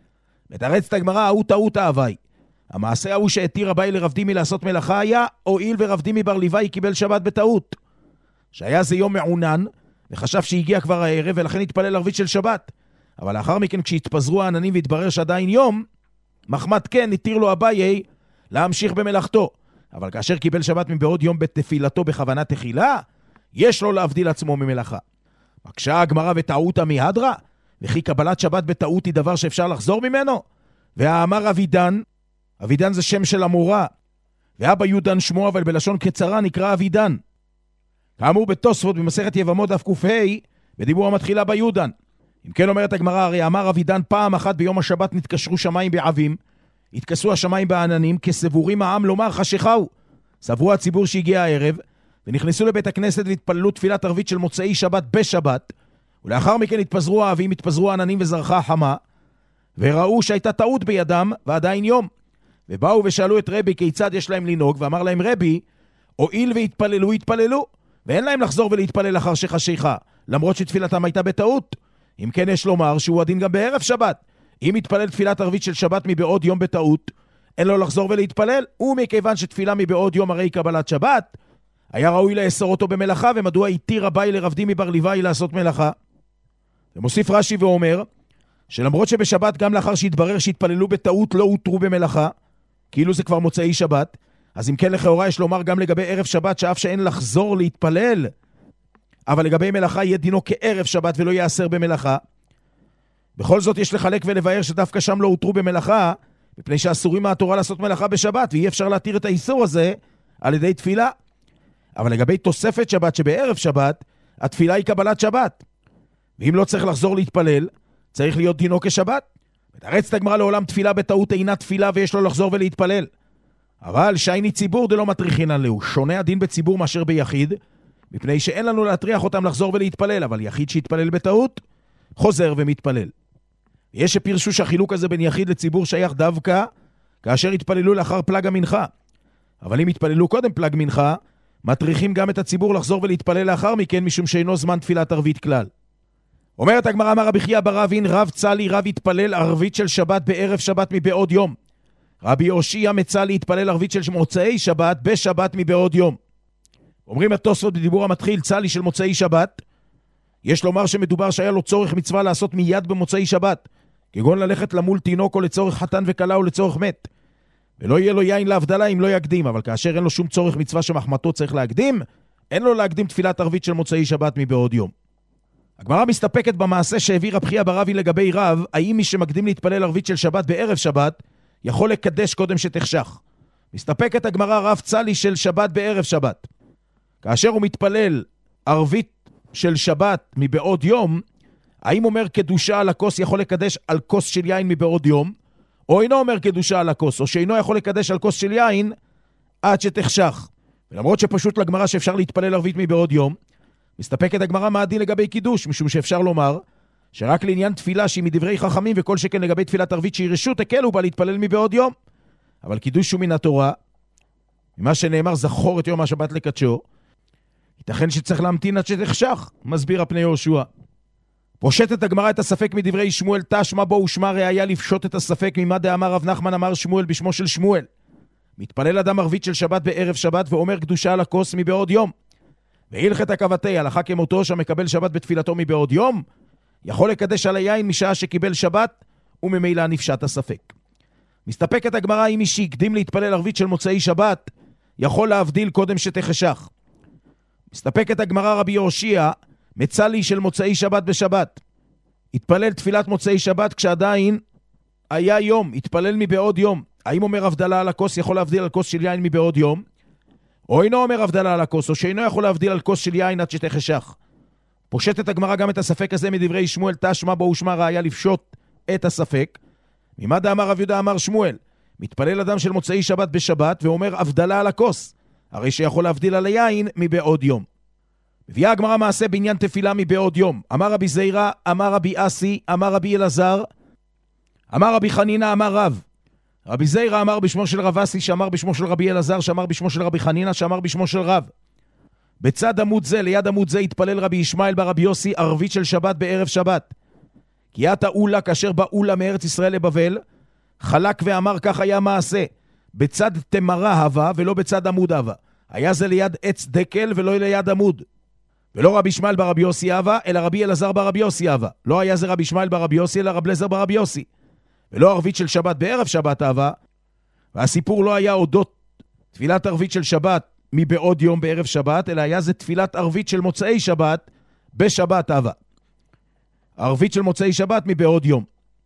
מתרצת הגמרא, ההוא טעות האביי. המעשה ההוא שהתיר אביי לרב דימי לעשות מלאכה היה, הואיל ורב דימי בר ליוואי קיבל שבת בטעות. שהיה זה יום מעונן, וחשב שהגיע כבר הערב, ולכן התפלל ערבית של שבת. אבל לאחר מכן, כשהתפזרו העננים והתברר שעדיין יום, מחמת כן התיר לו אביי להמשיך במלאכתו. אבל כאשר קיבל שבת מבעוד יום בתפילתו בכוונה תחילה, יש לו להבדיל עצמו ממלאכה. מקשה הגמרא וטעותא מהדרא, וכי קבלת שבת בטעות היא דבר שאפשר לחזור ממנו? והאמר אבידן, אבידן זה שם של המורה, ואבא יודן שמו, אבל בלשון קצרה נקרא אבידן. כאמור בתוספות במסכת יבמות דף ק"ה, בדיבור המתחילה ביודן. אם כן אומרת הגמרא, הרי אמר אבידן, פעם אחת ביום השבת נתקשרו שמיים בעבים, התכסו השמיים בעננים, כסבורים העם לומר חשכהו. סברו הציבור שהגיע הערב, ונכנסו לבית הכנסת והתפללו תפילת ערבית של מוצאי שבת בשבת, ולאחר מכן התפזרו האבים, התפזרו העננים וזרחה החמה, וראו שהייתה טעות בידם ועדיין יום. ובאו ושאלו את רבי כיצד יש להם לנהוג, ואמר להם רבי, הואיל והתפללו, התפללו, ואין להם לחזור ולהתפלל אחר שחשיכה, למרות שתפילתם הייתה בטעות. אם כן יש לומר שהוא הדין גם בערב שבת. אם התפלל תפילת ערבית של שבת מבעוד יום בטעות, אין לו לחזור ולהתפלל, ומכיוון שתפילה מבעוד יום הרי קבלת שבת, היה ראוי לאסור אותו במלאכה, ומדוע התיר אביי לרב דימי בר ליוואי לעשות מלאכה? ומוסיף רש"י ואומר, שלמרות שבשבת גם לאחר שהתברר שהתפללו בטעות לא הותרו במלאכה, כאילו זה כבר מוצאי שבת, אז אם כן לכאורה יש לומר גם לגבי ערב שבת שאף שאין לחזור להתפלל, אבל לגבי מלאכה יהיה דינו כערב שבת ולא יאסר במלאכה. בכל זאת יש לחלק ולבאר שדווקא שם לא הותרו במלאכה, מפני שאסורים מהתורה לעשות מלאכה בשבת, ואי אפשר להתיר את האיסור הזה על ידי תפילה. אבל לגבי תוספת שבת שבערב שבת, התפילה היא קבלת שבת. ואם לא צריך לחזור להתפלל, צריך להיות דינו כשבת. מתרצת הגמרא, לעולם תפילה בטעות אינה תפילה ויש לו לחזור ולהתפלל. אבל שייני ציבור דלא מטריחינן לו, שונה הדין בציבור מאשר ביחיד, מפני שאין לנו להטריח אותם לחזור ולהתפלל, אבל יחיד שהתפלל בטעות, חוזר ומתפלל. יש שפירשו שהחילוק הזה בין יחיד לציבור שייך דווקא, כאשר התפללו לאחר פלג המנחה. אבל אם התפללו קודם פלג מנחה, מטריחים גם את הציבור לחזור ולהתפלל לאחר מכן, משום שאינו זמן תפילת ערבית כלל. אומרת הגמרא, אמר רבי חייא בר אבין, רב צלי רב התפלל ערבית של שבת בערב שבת מבעוד יום. רבי יושע מצלי התפלל ערבית של מוצאי שבת בשבת מבעוד יום. אומרים התוספות בדיבור המתחיל, צלי של מוצאי שבת, יש לומר שמדובר שהיה לו צורך מצווה לעשות מיד במוצאי שבת, כגון ללכת למול תינוק או לצורך חתן וכלה או לצורך מת. ולא יהיה לו יין להבדלה אם לא יקדים, אבל כאשר אין לו שום צורך מצווה שמחמתו צריך להקדים, אין לו להקדים תפילת ערבית של מוצאי שבת מבעוד יום. הגמרא מסתפקת במעשה שהביא רב חייא בר אבין לגבי רב, האם מי שמקדים להתפלל ערבית של שבת בערב שבת, יכול לקדש קודם שתחשך. מסתפקת הגמרא רב צלי של שבת בערב שבת. כאשר הוא מתפלל ערבית של שבת מבעוד יום, האם אומר קדושה על הכוס יכול לקדש על כוס של יין מבעוד יום, או אינו אומר קדושה על הכוס, או שאינו יכול לקדש על כוס של יין עד שתחשך. ולמרות שפשוט לגמרא שאפשר להתפלל ערבית מבעוד יום, מסתפקת הגמרא מה הדין לגבי קידוש, משום שאפשר לומר שרק לעניין תפילה שהיא מדברי חכמים, וכל שכן לגבי תפילת ערבית שהיא רשות הקלו בה להתפלל מבעוד יום. אבל קידוש הוא מן התורה, ממה שנאמר זכור את יום השבת לקדשו, ייתכן שצריך להמתין עד שתחשך, מסביר הפני יהושע. פושטת הגמרא את הספק מדברי שמואל, תשמע בו ושמע ראיה לפשוט את הספק ממה דאמר רב נחמן אמר שמואל בשמו של שמואל. מתפלל אדם ערבית של שבת בערב שבת ואומר קדושה על הכוס מבעוד יום. והלכת הכבתי, הלכה כמותו שמקבל שבת בתפילתו מבעוד יום, יכול לקדש על היין משעה שקיבל שבת, וממילא נפשט הספק. מסתפקת הגמרא אם מי שהקדים להתפלל ערבית של מוצאי שבת, יכול להבדיל קודם שתחשך. מסתפקת הגמרא רבי יהושע, מצלי של מוצאי שבת בשבת. התפלל תפילת מוצאי שבת כשעדיין היה יום, התפלל מבעוד יום. האם אומר הבדלה על הכוס יכול להבדיל על כוס של יין מבעוד יום? או אינו אומר הבדלה על הכוס, או שאינו יכול להבדיל על כוס של יין עד שתחשך. פושטת הגמרא גם את הספק הזה מדברי שמואל, תשמע בו ושמע ראיה לפשוט את הספק. ממה דאמר רב יהודה אמר שמואל, מתפלל אדם של מוצאי שבת בשבת ואומר הבדלה על הכוס, הרי שיכול להבדיל על היין מבעוד יום. מביאה הגמרא מעשה בעניין תפילה מבעוד יום. אמר רבי זיירה, אמר רבי אסי, אמר רבי אלעזר, אמר רבי חנינה, אמר רב, רבי זיירא אמר בשמו של רב אסי, שאמר בשמו של רבי אלעזר, שאמר בשמו של רבי חנינא, שאמר בשמו של רב. בצד עמוד זה, ליד עמוד זה, התפלל רבי ישמעאל ברבי יוסי ערבית של שבת בערב שבת. כי עת האולה, כאשר באולה מארץ ישראל לבבל, חלק ואמר כך היה מעשה. בצד תמרה הווה ולא בצד עמוד הווה. היה זה ליד עץ דקל ולא ליד עמוד. ולא רבי ישמעאל ברבי יוסי הווה, אלא רבי אלעזר ברבי יוסי הווה. לא היה זה רבי ישמעאל ברבי יוסי, אלא רבי אלעזר ברבי יוסי. ולא ערבית של שבת בערב שבת הווה. והסיפור לא היה אודות תפילת ערבית של שבת מבעוד יום בערב שבת, אלא היה זה תפילת ערבית של מוצאי שבת בשבת הווה. ערבית של מוצאי שבת מבעוד יום.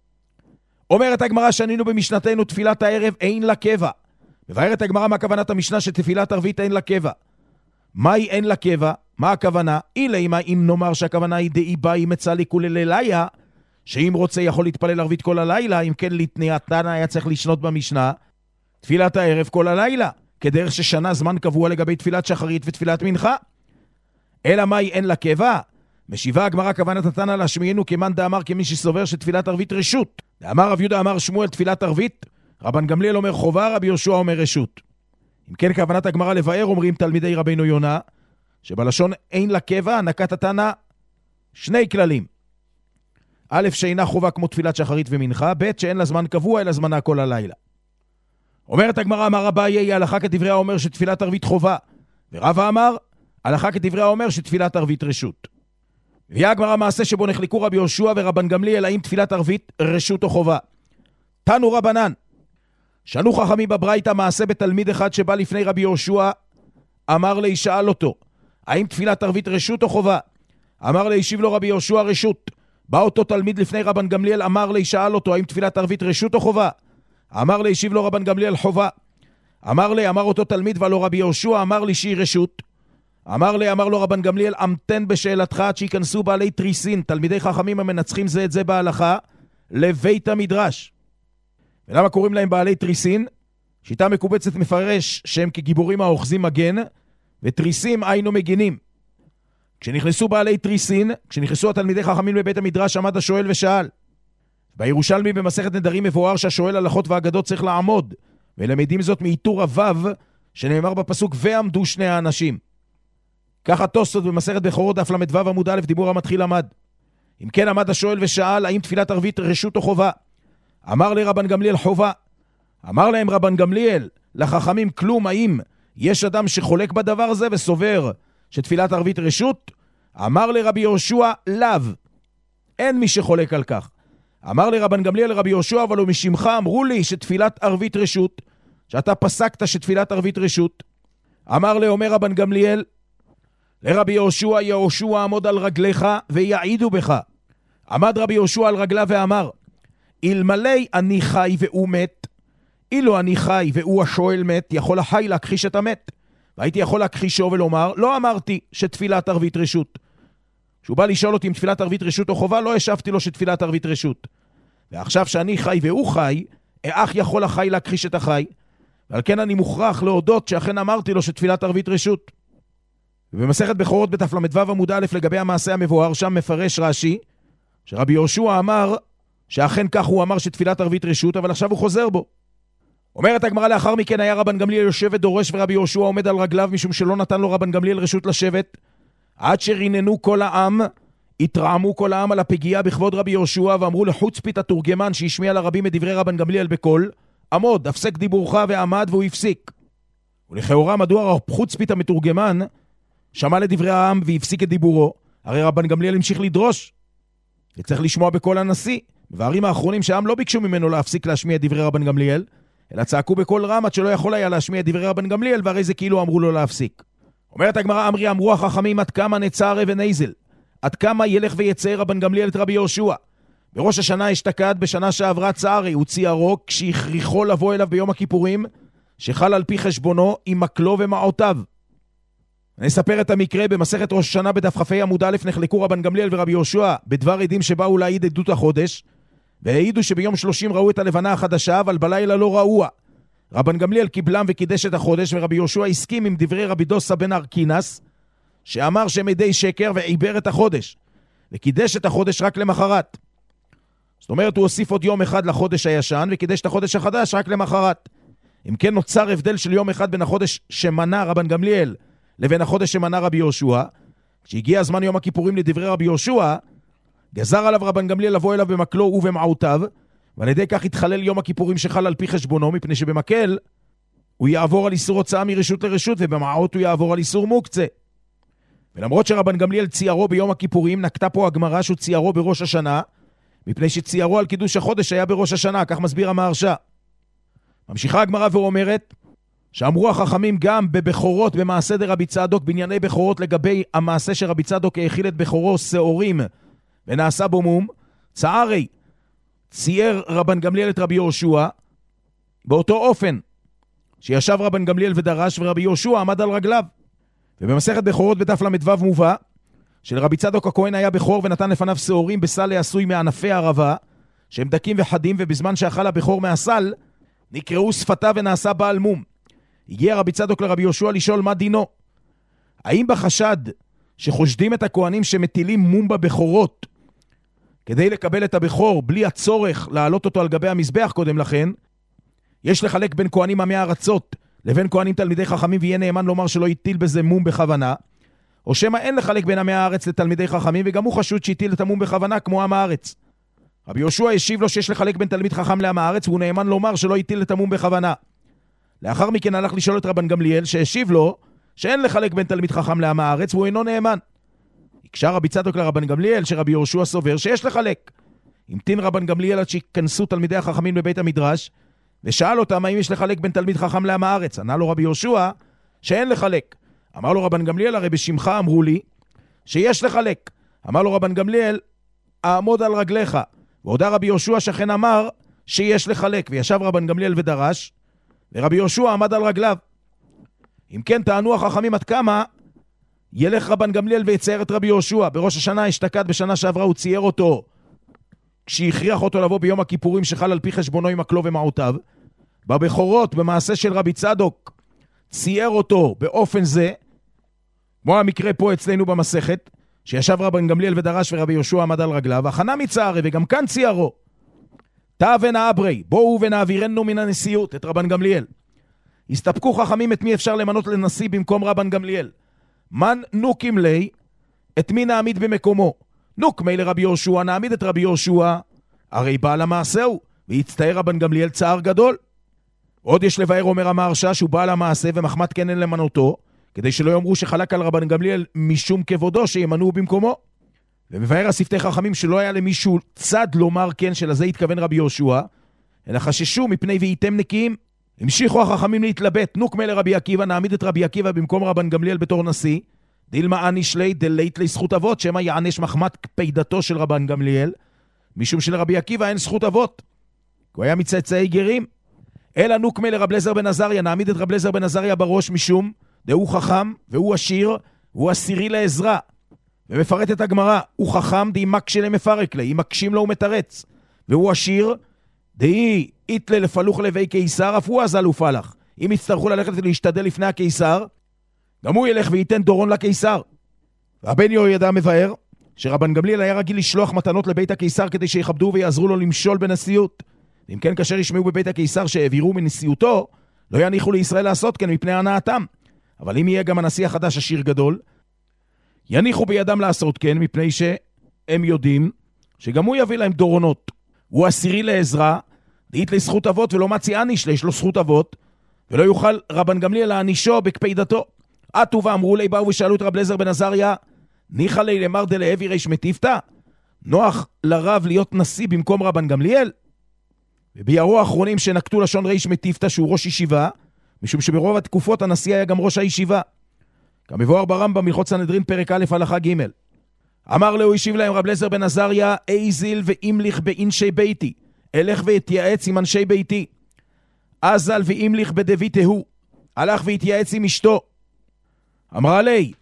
אומרת הגמרא, שנינו במשנתנו תפילת הערב אין לה קבע. מבארת הגמרא מה כוונת המשנה שתפילת ערבית אין לה קבע. מהי אין לה קבע? מה הכוונה? אילי אם נאמר שהכוונה היא דאי באי מצלי כולליליה, שאם רוצה יכול להתפלל ערבית כל הלילה, אם כן לתניעתנה היה צריך לשנות במשנה תפילת הערב כל הלילה, כדרך ששנה זמן קבוע לגבי תפילת שחרית ותפילת מנחה. אלא מהי אין לה קבע? משיבה הגמרא כוונת התנא להשמיענו כמאן דאמר כמי שסובר שתפילת ערבית רשות. דאמר רב יהודה אמר שמואל תפילת ערבית, רבן גמליאל אומר חובה, רבי יהושע אומר רשות. אם כן כוונת הגמרא לבאר, אומרים תלמידי רבינו יונה, שבלשון אין לה קבע נקט התנא שני כללים. א', שאינה חובה כמו תפילת שחרית ומנחה, ב', שאין לה זמן קבוע אלא זמנה כל הלילה. אומרת הגמרא, אמר אביי, הלכה כדברי האומר שתפילת ערבית חובה, ורבא אמר, הלכה כדברי האומר שתפילת ערבית רשות. והיא הגמרא מעשה שבו נחלקו רבי יהושע ורבן גמליאל האם תפילת ערבית רשות או חובה. תנו רבנן, שנו חכמים בברייתא מעשה בתלמיד אחד שבא לפני רבי יהושע, אמר לי, שאל אותו, האם תפילת ערבית רשות או חובה? אמר לי, השיב לו רבי יהושע רשות. בא אותו תלמיד לפני רבן גמליאל, אמר לי, שאל אותו, האם תפילת ערבית רשות או חובה? אמר לי, השיב לו רבן גמליאל חובה. אמר אותו תלמיד ולא רבי יהושע, אמר לי שהיא רשות. אמר לו רבן גמליאל, אמתן בשאלתך עד שיכנסו בעלי תריסין, תלמידי חכמים המנצחים זה את זה בהלכה, לבית המדרש. ולמה קוראים להם בעלי תריסין? שיטה מקובצת מפרש שהם כגיבורים האוחזים מגן, ותריסים היינו מגינים. כשנכנסו בעלי תריסין, כשנכנסו התלמידי חכמים לבית המדרש, עמד השואל ושאל. בירושלמי במסכת נדרים מבואר שהשואל הלכות והאגדות צריך לעמוד, ולמדים זאת מאיתור הוו, שנאמר בפסוק ועמדו שני האנשים. ככה תוספות במסכת בכורות דף ל"ו עמוד א' דיבור המתחיל עמד. אם כן עמד השואל ושאל, האם תפילת ערבית רשות או חובה? אמר לרבן גמליאל חובה. אמר להם רבן גמליאל, לחכמים כלום, האם יש אדם שחולק בדבר הזה וסובר שתפילת ערבית רשות? אמר לרבי יהושע, לאו. אין מי שחולק על כך. אמר לרבן גמליאל לרבי יהושע, אבל לא משמך אמרו לי שתפילת ערבית רשות, שאתה פסקת שתפילת ערבית רשות. אמר לאומר רבן גמליאל, לרבי יהושע, יהושע עמוד על רגליך ויעידו בך. עמד רבי יהושע על רגליו ואמר, אלמלי אני חי והוא מת, אילו אני חי והוא השואל מת, יכול החי להכחיש את המת. והייתי יכול להכחישו ולומר, לא אמרתי שתפילת ערבית רשות. כשהוא בא לשאול אותי אם תפילת ערבית רשות או חובה, לא השבתי לו שתפילת ערבית רשות. ועכשיו שאני חי והוא חי, איך יכול החי להכחיש את החי? ועל כן אני מוכרח להודות שאכן אמרתי לו שתפילת ערבית רשות. ובמסכת בכורות בדף ל"ו עמוד א' לגבי המעשה המבואר, שם מפרש רש"י, שרבי יהושע אמר שאכן כך הוא אמר שתפילת ערבית רשות, אבל עכשיו הוא חוזר בו. אומרת הגמרא, לאחר מכן היה רבן גמליאל יושב ודורש ורבי יהושע עומד על רגליו, משום שלא נתן לו רבן גמליאל רשות לשבת, עד שריננו כל העם, התרעמו כל העם על הפגיעה בכבוד רבי יהושע, ואמרו לחוצפית התורגמן שהשמיע לרבים את דברי רבן גמליאל בקול, עמוד, הפסק דיבורך, ועמד והוא הפסיק. ולכאורה מדוע חוצפית המתורגמן שמע לדברי העם והפסיק את דיבורו? הרי רבן גמליאל המשיך לדרוש, וצריך לשמוע בקול הנשיא. והערים האחרונים שהעם לא ביקשו ממנו להפסיק להשמיע דברי רבן גמליאל, אלא צעקו בקול רם עד שלא יכול היה להשמיע דברי רבן גמליאל, והרי זה כאילו אמרו לו להפסיק. אומרת הגמרא, אמרו החכמים, עד כמה נצער אבן עזל? עד כמה ילך ויצער רבן גמליאל את רבי יהושע? בראש השנה אשתקד, בשנה שעברה צערי, הוא ציערו כשהכריחו לבוא אליו ביום הכיפורים, שחל על פי חשבונו עם מקלו ומעותיו. אני אספר את המקרה במסכת ראש השנה בדף כ"ה עמוד א', נחלקו רבן גמליאל ורבי יהושע בדבר עדים שבאו להעיד עדות החודש, והעידו שביום 30 ראו את הלבנה החדשה, אבל בלילה לא ראוה. רבן גמליאל קיבלם וקידש את החודש, ורבי יהושע הסכים עם דברי רבי דוסה בן ארקינס, שאמר שהם עדי שקר ועיבר את החודש, וקידש את החודש רק למחרת. זאת אומרת, הוא הוסיף עוד יום אחד לחודש הישן, וקידש את החודש החדש רק למחרת. אם כן נוצר הבדל של יום אחד בין החודש שמנה רבן גמליאל לבין החודש שמנה רבי יהושע. כשהגיע הזמן יום הכיפורים לדברי רבי יהושע, גזר עליו רבן גמליאל לבוא אליו במקלו ובמעותיו, ועל ידי כך התחלל יום הכיפורים שחל על פי חשבונו, מפני שבמקל הוא יעבור על איסור הוצאה מרשות לרשות, ובמעות הוא יעבור על איסור מוקצה. ולמרות שרבן גמליאל ציירו ביום הכיפורים, נקטה פה הגמרא שהוא ציירו בראש השנה, מפני שציירו על קידוש החודש היה בראש השנה, כך מסביר המהרש"א. ממשיכה הגמרא ואומרת, שאמרו החכמים גם בבכורות במעשה דרבי צדוק, בענייני בכורות לגבי המעשה שרבי צדוק האכיל את בכורו שעורים ונעשה בו מום, צערי צייר רבן גמליאל את רבי יהושע באותו אופן שישב רבן גמליאל ודרש, ורבי יהושע עמד על רגליו. ובמסכת בכורות בדף למדוו מובא שלרבי צדוק הכהן היה בכור ונתן לפניו שעורים בסל העשוי מענפי ערבה שהם דקים וחדים, ובזמן שאכל הבכור מהסל נקראו שפתיו ונעשה בעל מום. הגיע רבי צדוק לרבי יהושע לשאול מה דינו. האם בחשד שחושדים את הכהנים שמטילים מום בבכורות כדי לקבל את הבכור בלי הצורך להעלות אותו על גבי המזבח קודם לכן, יש לחלק בין כהנים עמי ארצות לבין כהנים תלמידי חכמים, ויהיה נאמן לומר שלא יטיל בזה מום בכוונה, או שמה אין לחלק בין עמי הארץ לתלמידי חכמים, וגם הוא חשוד שהטיל את המום בכוונה כמו עם הארץ. רבי יהושע השיב לו שיש לחלק בין תלמיד חכם לעם הארץ, והוא נאמן לומר שלא יטיל את המום בכוונה. לאחר מכן הלך לשאול את רבן גמליאל, שהשיב לו שאין לחלק בין תלמיד חכם לעם הארץ, והוא אינו נאמן. הקשה רבי צדוק לרבן גמליאל שרבי יהושע סובר שיש לחלק. המתין רבן גמליאל עד שיכנסו תלמידי החכמים בבית המדרש, ושאל אותם האם יש לחלק בין תלמיד חכם לעם הארץ. ענה לו רבי יהושע שאין לחלק. אמר לו רבן גמליאל, הרי בשמך אמרו לי שיש לחלק. אמר לו רבן גמליאל, אעמוד על רגליך. והודע רבי יהושע שכן אמר שיש לחלק. וישב רבן גמליאל ודרש, ורבי יהושע עמד על רגליו. אם כן טענו החכמים עד כמה ילך רבן גמליאל ויצייר את רבי יהושע. בראש השנה אשתקד, בשנה שעברה הוא צייר אותו כשהכריח אותו לבוא ביום הכיפורים שחל על פי חשבונו עם מקלו ומעותיו. בבכורות במעשה של רבי צדוק צייר אותו באופן זה, כמו המקרה פה אצלנו במסכת, שישב רבן גמליאל ודרש ורבי יהושע עמד על רגליו. הכנה מצערי, וגם כאן ציירו. תא ונעברי, בואו ונעבירנו מן הנשיאות, את רבן גמליאל. הסתפקו חכמים את מי אפשר למנות לנשיא במקום רבן גמליאל. מן נוקים לי, את מי נעמיד במקומו. נוק מי לרבי יהושע, נעמיד את רבי יהושע, הרי בעל המעשהו, והצטער רבן גמליאל צער גדול. עוד יש לבאר, אומר המהרש"א, שהוא בעל המעשה ומחמת כן אין למנותו, כדי שלא יאמרו שחלק על רבן גמליאל משום כבודו שימנו במקומו. ומבאר השפתי חכמים שלא היה למישהו צד לומר כן שלזה התכוון רבי יהושע, אלא חששו מפני והייתם נקיים. המשיכו החכמים להתלבט, נוק מי לרבי עקיבא, נעמיד את רבי עקיבא במקום רבן גמליאל בתור נשיא, דילמה עניש לי דלית לי זכות אבות, שמה יענש מחמת פיידתו של רבן גמליאל, משום שלרבי עקיבא אין זכות אבות, הוא היה מצאצאי גרים. אלא נוק מי לרב אליעזר בן עזריה, נעמיד את רב אליעזר בן עזריה בראש, משום דהוא חכם והוא עשיר והוא עשירי לעזרה. ומפרט את הגמרא, הוא חכם די מקשה למפרק לי, אם מקשים לו הוא מתרץ, והוא עשיר די איתלה לפלוך לבי קיסר, אף הוא עזל ופלח. אם יצטרכו ללכת ולהשתדל לפני הקיסר, גם הוא ילך וייתן דורון לקיסר. והבן יהוידע מבאר שרבן גמליאל היה רגיל לשלוח מתנות לבית הקיסר כדי שיכבדו ויעזרו לו למשול בנשיאות. אם כן, כאשר ישמעו בבית הקיסר שהעבירו מנשיאותו, לא יניחו לישראל לעשות כן מפני הנאתם. אבל אם יהיה גם הנשיא החדש עשיר גדול, יניחו בידם לעשות כן, מפני שהם יודעים שגם הוא יביא להם דורונות. הוא עשירי לעזרה, דהית לזכות אבות ולא מצי עניש, יש לו זכות אבות, ולא יוכל רבן גמליאל לענישו בקפידתו. עטו ואמרו לי, באו ושאלו את רב אליעזר בן עזריה, ניחא לי למר דלהבי ריש מטיפתא? נוח לרב להיות נשיא במקום רבן גמליאל? וביארו האחרונים שנקטו לשון ריש מטיפתא שהוא ראש ישיבה, משום שברוב התקופות הנשיא היה גם ראש הישיבה. כמבואר ברמב"ם בהלכות סנהדרין פרק א' הלכה ג'. אמר לו, השיב להם רב אליעזר בן עזריה, איזיל ואימליך באנשי ביתי, אלך והתייעץ עם אנשי ביתי. אזל ואימליך בדביתהו, הלך והתייעץ עם אשתו. אמרה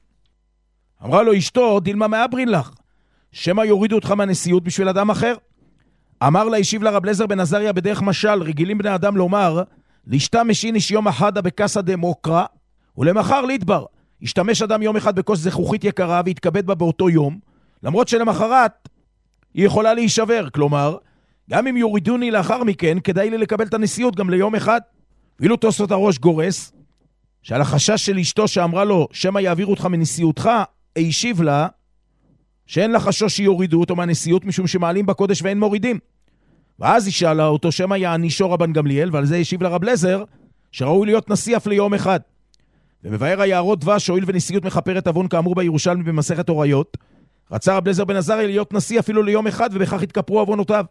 לו אשתו, דילמה מאברין לך, שמא יורידו אותך מהנשיאות בשביל אדם אחר. אמר לה, השיב לרב אליעזר בן עזריה בדרך משל, רגילים בני אדם לומר, להשתמש איניש יום אחד בקסה דמוקרא, ולמחר לדבר. השתמש אדם יום אחד בכוס זכוכית יקרה והתכבד בה באותו יום, למרות שלמחרת היא יכולה להישבר, כלומר, גם אם יורידוני לאחר מכן, כדאי לי לקבל את הנשיאות גם ליום אחד. ואילו תוספות הראש גורס, שעל החשש של אשתו שאמרה לו, שמא יעבירו אותך מנשיאותך, הישיב לה, שאין לה חשוש שיורידו אותו מהנשיאות, משום שמעלים בקודש ואין מורידים. ואז היא שאלה אותו, שמא יענישו רבן גמליאל, ועל זה הישיב לרב לזר, שראוי להיות נשיא אף ליום אחד. ומבאר היערות דבש, הואיל ונשיאות מכפרת עוון כאמור בירושלמי במסכת הוריות, רצה רב לזר בן עזריה להיות נשיא אפילו ליום אחד, ובכך התכפרו עוונותיו.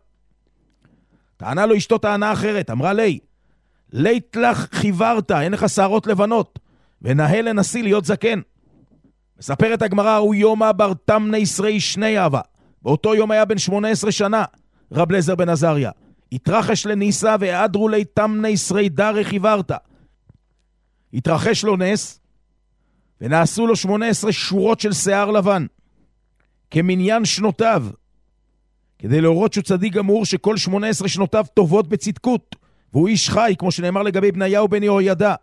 טענה לו אשתו טענה אחרת, אמרה לי, לית לך חיוורת, אין לך שערות לבנות, ונהל לנשיא להיות זקן. מספרת הגמרא, הוא יומא בר תמנה ישרי שני אהבה. באותו יום היה בן 18 שנה, רב לזר בן עזריה. התרחש לניסה והיעדרו לי תמנה ישרי דרי חיוורת. התרחש לו נס, ונעשו לו 18 שורות של שיער לבן, כמניין שנותיו, כדי להורות שהוא צדיק גמור שכל 18 שנותיו טובות בצדקות, והוא איש חי, כמו שנאמר לגבי בניהו בן יהוידע.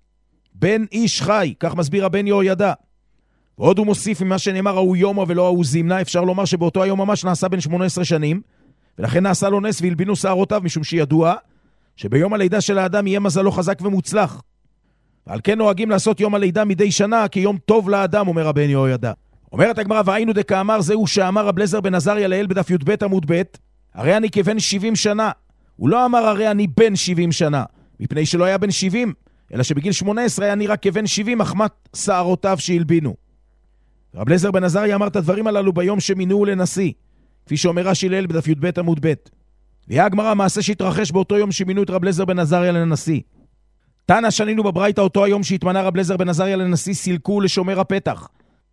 בן איש חי, כך מסביר הבן יהוידע. ועוד הוא מוסיף ממה שנאמר, הוא יומו ולא הוא זימנה, אפשר לומר שבאותו היום ממש נעשה בן 18 שנים, ולכן נעשה לו נס והלבינו שערותיו, משום שידוע שביום הלידה של האדם יהיה מזלו חזק ומוצלח. ועל כן נוהגים לעשות יום הלידה מדי שנה כיום טוב לאדם, אומר הבן יהוידע. אומרת הגמרא, והיינו דקאמר, זהו שאמר רב לזר בן עזריה לאל בדף י"ב עמוד ב', הרי אני כבן 70 שנה. הוא לא אמר הרי אני בן 70 שנה, מפני שלא היה בן 70, אלא שבגיל 18 היה נראה כבן 70, מחמת שערותיו שהלבינו. רב לזר בן עזריה אמר את הדברים הללו ביום שמינוהו לנשיא, כפי שאומר רש"י לאל בדף י"ב עמוד ב'. והיא הגמרא מעשה שהתרחש באותו יום שמינו את רב לזר בן עזריה לנשיא. תנא שנינו בברייתא אותו היום שהתמנה רב לזר בן עזריה לנשיא, סילקו לשומר הפתח.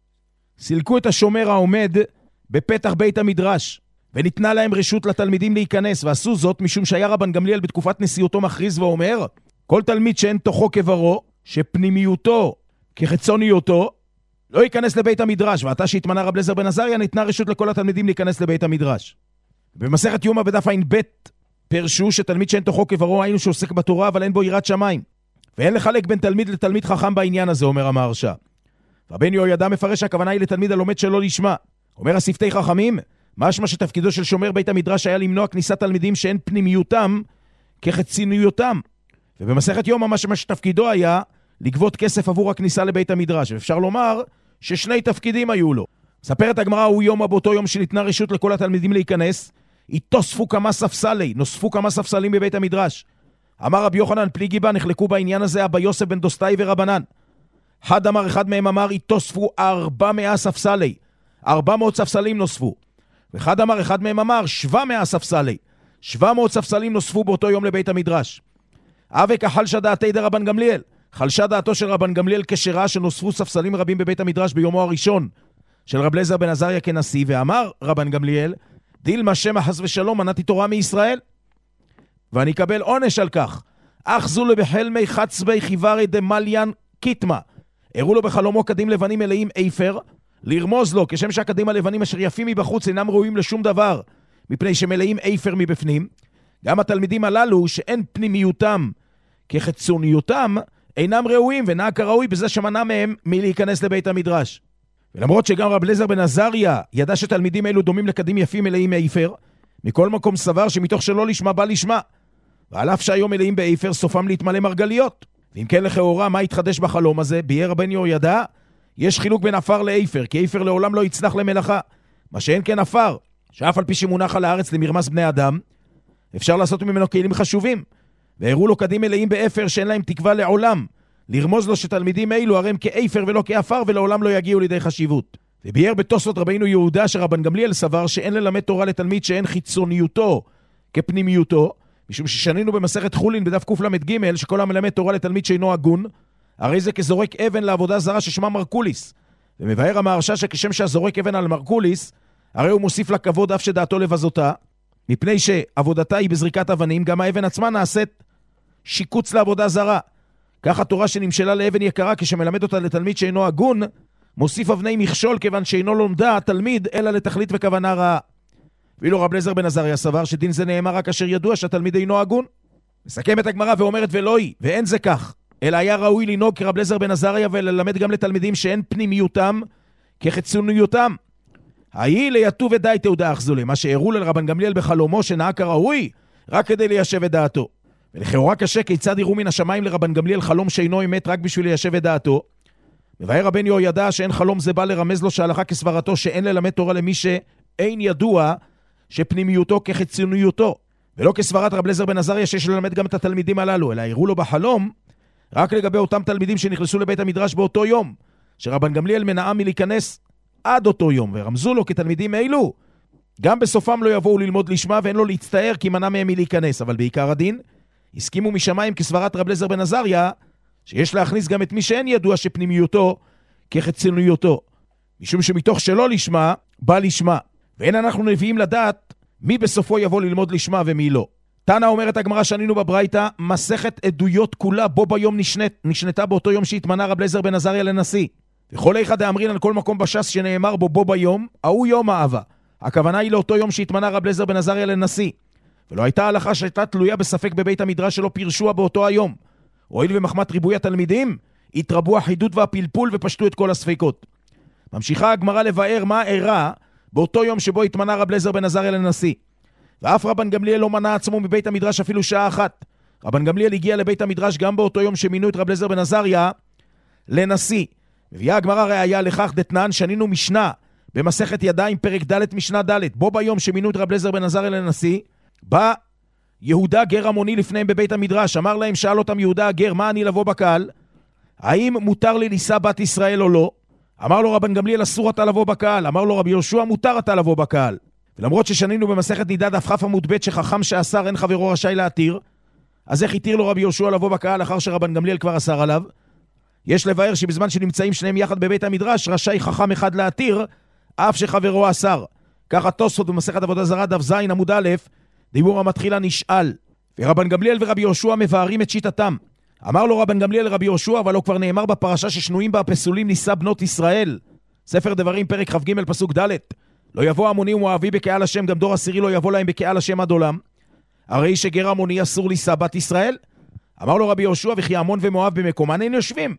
סילקו את השומר העומד בפתח בית המדרש, וניתנה להם רשות לתלמידים להיכנס, ועשו זאת משום שהיה רבן גמליאל בתקופת נשיאותו מכריז ואומר, כל תלמיד שאין תוכו כברו, שפנימיותו כחיצוניותו, לא ייכנס לבית המדרש. ועתה שהתמנה רב לזר בן עזריה, ניתנה רשות לכל התלמידים להיכנס לבית המדרש. במסכת יומא בדף ע"ב פרשו שתלמיד שאין תוכו כברו, היינו שעוסק בתורה אבל אין בו יראת שמיים, ואין לחלק בין תלמיד לתלמיד חכם בעניין הזה, אומר המהרש"א. והבן יהוידע מפרש שהכוונה היא לתלמיד הלומד שלא לשמה. אומר השפתי חכמים, משמע שתפקידו של שומר בית המדרש היה למנוע כניסת תלמידים שאין פנימיותם כחיצוניותם. ובמסכת יומא משמע שתפקידו היה לגבות כסף עבור הכניסה לבית המדרש. ואפשר לומר ששני תפקידים היו לו. מספרת הגמרא, הוא יומא באותו יום שניתנה רשות לכל התלמידים להיכנס, התוספו כמה ספסלי, נוספו כמה ספסלים בבית המדרש. אמר רבי יוחנן פליגי בה, נחלקו בעניין הזה אבא יוסף בן דוסטאי ורבנן. אחד מהם אמר, התוספו 400 ספסלי, 400 ספסלים נוספו. אחד מהם אמר, 700 ספסלי, 700 ספסלים נוספו באותו יום לבית המדרש. אבק החלשה דעתי דרבן גמליאל, חלשה דעתו של רבן גמליאל כשראה שנוספו ספסלים רבים בבית המדרש ביומו הראשון של רב לזר בן עזריה כנשיא, ואמר רבן גמליאל, דילמה שמא חס ושלום מנעתי תורה מישראל, ואני אקבל עונש על כך. אחזו לו בחלמי חצבי חיוורי דמליין קיטמה, הראו לו בחלומו קדים לבנים מלאים איפר, לרמוז לו כשם שהקדים הלבנים אשר יפים מבחוץ אינם ראויים לשום דבר, מפני שמלאים איפר מבפנים. גם התלמידים הללו שאין פנימיותם כחיצוניותם אינם ראויים, ונהג כראוי בזה שמנע מהם מלהיכנס לבית המדרש. ולמרות שגם רב לזר בן עזריה ידע שתלמידים אלו דומים לקדים יפים מלאים מאיפר, מכל מקום סבר שמתוך שלא לשמה בא לשמה, ועל אף שהיום מלאים באיפר סופם להתמלא מרגליות. ואם כן לכאורה, מה התחדש בחלום הזה? ביאר הבן יהוידע, יש חילוק בין אפר לאיפר, כי איפר לעולם לא יצלח למלאכה, מה שאין כן אפר, שאף על פי שמונח על הארץ למרמס בני אדם, אפשר לעשות ממנו כלים חשובים, והראו לו קדים מלאים באפר שאין להם תקווה לעולם, לרמוז לו שתלמידים אלו הרי הם כאיפר ולא כאפר, ולעולם לא יגיעו לידי חשיבות. וביאר בתוספות רבינו יהודה שרבן גמליאל סבר שאין ללמד תורה לתלמיד שאין חיצוניותו כפנימיותו, משום ששנינו במסכת חולין בדף קל"ג שכל המלמד תורה לתלמיד שאינו הגון, הרי זה כזורק אבן לעבודה זרה ששמה מרקוליס. ומבאר המהרש"א שכשם שהזורק אבן על מרקוליס, הרי הוא מוסיף לה כבוד אף שדעתו לבזותה, מפני שעבודתה היא בזריקת אבנים, גם האבן עצמה נעשית שיקוץ לעבודה זרה. כך התורה שנמשלה לאבן יקרה כשמלמד אותה לתלמיד שאינו הגון, מוסיף אבני מכשול כיוון שאינו לומדה התלמיד אלא לתכלית וכוונה רעה. ואילו רב לזר בן עזריה סבר שדין זה נאמר רק אשר ידוע שהתלמיד אינו הגון. מסכמת הגמרא ואומרת ולא היא, ואין זה כך, אלא היה ראוי לנהוג כרב לזר בן עזריה וללמד גם לתלמידים שאין פנימיותם כחיצוניותם. ההיא ליתו ודאי תעודה אחזולה, מה שהראו לרבן גמליאל בחלומו שנהג כראוי, רק כדי ליישב את דעתו. ולכאורה קשה כיצד יראו מן השמיים לרבן גמליאל חלום שאינו אמת רק בשביל ליישב את דעתו. מבאר רבן יהוידע שאין חלום זה בא לרמז לו שההלכה כסברתו שאין ללמד תורה למי שאין ידוע שפנימיותו כחיצוניותו, ולא כסברת רב אליעזר בן עזריה שיש ללמד גם את התלמידים הללו, אלא הראו לו בחלום רק לגבי אותם תלמידים שנכנסו לבית המדרש באותו יום, שרבן גמליאל מנעה מלהיכנס עד אותו יום, ורמזו לו כתלמידים אלו גם בסופם לא יבואו ללמוד לשמה ואין לו להצטער כי מנע מהם מלהיכנס. אבל בעיקר הדין הסכימו משמיים כסברת רב אליעזר בן עזריה שיש להכניס גם את מי שאין ידוע שפנימיותו כחיצוניותו, משום שמתוך שלא לשמה בא לשמה, ואין אנחנו נביאים לדעת מי בסופו יבוא ללמוד לשמה ומי לא. תנא אומרת הגמרא שנינו בברייתא, מסכת עדויות כולה בו ביום נשנתה באותו יום שהתמנה רב אליעזר בן עזריה לנשיא. וכל איכא דאמרין על כל מקום בש"ס שנאמר בו ביום, ההוא יום האהבה. הכוונה היא לאותו יום שהתמנה רב אליעזר בן עזריה לנשיא. ולא הייתה הלכה שהייתה תלויה בספק בבית המדרש שלא פירשוה באותו היום. הואיל ומחמת ריבוי התלמידים, התרבו החידות והפלפול ופשטו את כל הספקות. ממשיכה הגמרא לבאר מה אירע באותו יום שבו התמנה רב אליעזר בן עזריה לנשיא. ואף רבן גמליאל לא מנע עצמו מבית המדרש אפילו שעה אחת. רבן גמליאל הגיע לבית המדרש גם באותו יום שמינו את רב אליעזר בן עזריה לנשיא. מביאה הגמרא ראיה לכך דתנן שנינו משנה במסכת ידיים פרק ד' משנה ד', בו ביום שמינו את רב אליעזר בן עזריה לנשיא, בא יהודה גר המוני לפניהם בבית המדרש, אמר להם, שאל אותם יהודה הגר, מה אני לבוא בקהל? האם מותר לי לישא בת ישראל או לא? אמר לו רבן גמליאל, אסור אתה לבוא בקהל. אמר לו רבי יהושע, מותר אתה לבוא בקהל. ולמרות ששנינו במסכת נידה דף כ' עמוד ב' שחכם שאסר אין חברו רשאי להתיר, אז איך התיר לו רבי יהושע לבוא בקהל אחר שרבן גמליאל כבר אסר עליו? יש לבאר שבזמן שנמצאים שניהם יחד בבית המדרש, רשאי חכם אחד להתיר, אף שחברו אסר. ככה תוספות במסכת עבודה זרה דף ז' עמוד א', דיבור המתחילה נשאל. ורבן גמליאל ורבי יהושע מבארים את שיטתם. אמר לו רבן גמליאל לרבי יהושע, אבל לא כבר נאמר בפרשה ששנויים בה הפסולים נישא בנות ישראל. ספר דברים פרק כ"ג פסוק ד', לא יבוא המוני ומואבי בקהל השם, גם דור עשירי לא יבוא להם בקהל השם עד עולם. הרי שגר המוני אסור לישא בת ישראל. אמר לו רבי יהושע, וכי עמון ומואב במקומן אין יושבים?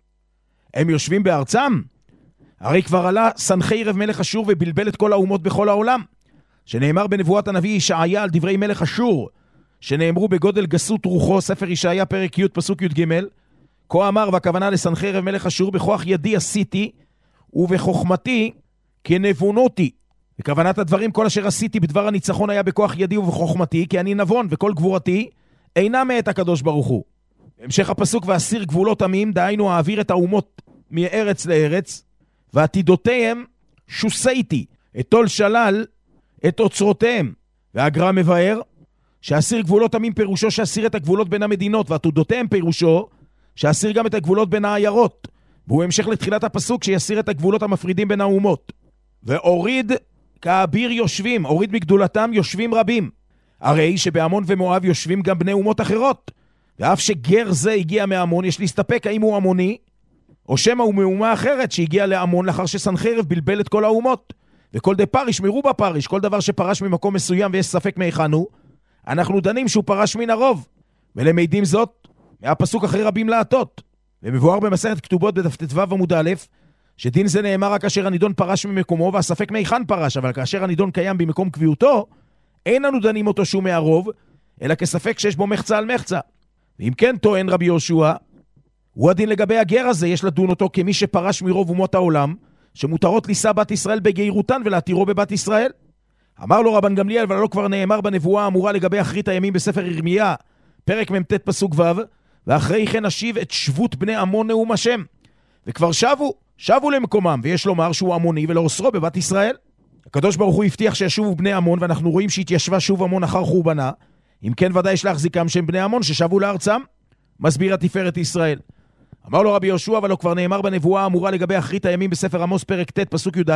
הם יושבים בארצם? הרי כבר עלה סנחריב מלך אשור ובלבל את כל האומות בכל העולם, שנאמר בנבואת הנביא ישעיה על דברי מלך אשור, שנאמרו בגודל גסות רוחו, ספר ישעיה פרק י' פסוק י"ג, כה אמר, והכוונה לסנחריב מלך אשור, בכוח ידי עשיתי ובחוכמתי כנבונותי. וכוונת הדברים, כל אשר עשיתי בדבר הניצחון היה בכוח ידי ובחוכמתי, כי אני נבון, וכל גבורתי אינה מאת הקדוש ברוך הוא. המשך הפסוק, ואסיר גבולות עמים, דהיינו האוויר את האומות מארץ לארץ, ועתידותיהם שוסייתי, אטול שלל את אוצרותיהם. והגר"א מבאר שאסיר גבולות עמים פירושו שאסיר את הגבולות בין המדינות, ועתידותיהם פירושו שאסיר גם את הגבולות בין העיירות, והוא המשך לתחילת הפסוק שיסיר את הגבולות המפרידים בין האומות. והוריד כאביר יושבים, הוריד מגדולתם יושבים רבים, הרי שבעמון ומואב יושבים גם בני אומות אחרות, ואף שגר זה הגיע מעמון, יש להסתפק האם הוא עמוני או שמא הוא מאומה אחרת שהגיע לעמון לאחר שסנחריב בלבל את כל האומות. וכל די פריש מרו בפריש, כל דבר שפרש ממקום מסוים ויש ספק מהיכן הוא, אנחנו דנים שהוא פרש מן הרוב, ולמדים זאת מהפסוק אחרי רבים לעתות. ומבואר במסכת כתובות בדף ט"ו עמוד א', שדין זה נאמר רק כאשר הנידון פרש ממקומו, והספק מהיכן פרש, אבל כאשר הנידון קיים במקום קביעותו, אין אנו דנים אותו שהוא מהרוב, אלא כספק שיש בו מחצה על מחצה. ואם כן טוען רבי יהושע, הוא הדין לגבי הגר הזה, יש לדון אותו כמי שפרש מרוב אומות העולם, שמותרות לישא בת ישראל בגיירותן ולהתירו בבת ישראל. אמר לו רבן גמליאל, אבל לא כבר נאמר בנבואה האמורה לגבי אחרית הימים בספר ירמיה, פרק מ"ט פסוק ו', ואחרי כן אשיב את שבות בני עמון נאום השם. וכבר שבו למקומם, ויש לומר שהוא עמוני ולא אוסרו בבת ישראל. הקדוש ברוך הוא הבטיח שישובו בני עמון, ואנחנו רואים שהתיישבה שוב עמון אחר חורבנה. אם כן ודאי יש להחזיקם שהם בני עמון ששבו לארצם. מסביר התפארת ישראל. אמר לו רבי יהושע, אבל לא כבר נאמר בנבואה האמורה לגבי אחרית הימים בספר עמוס פרק ט' פסוק י"ד,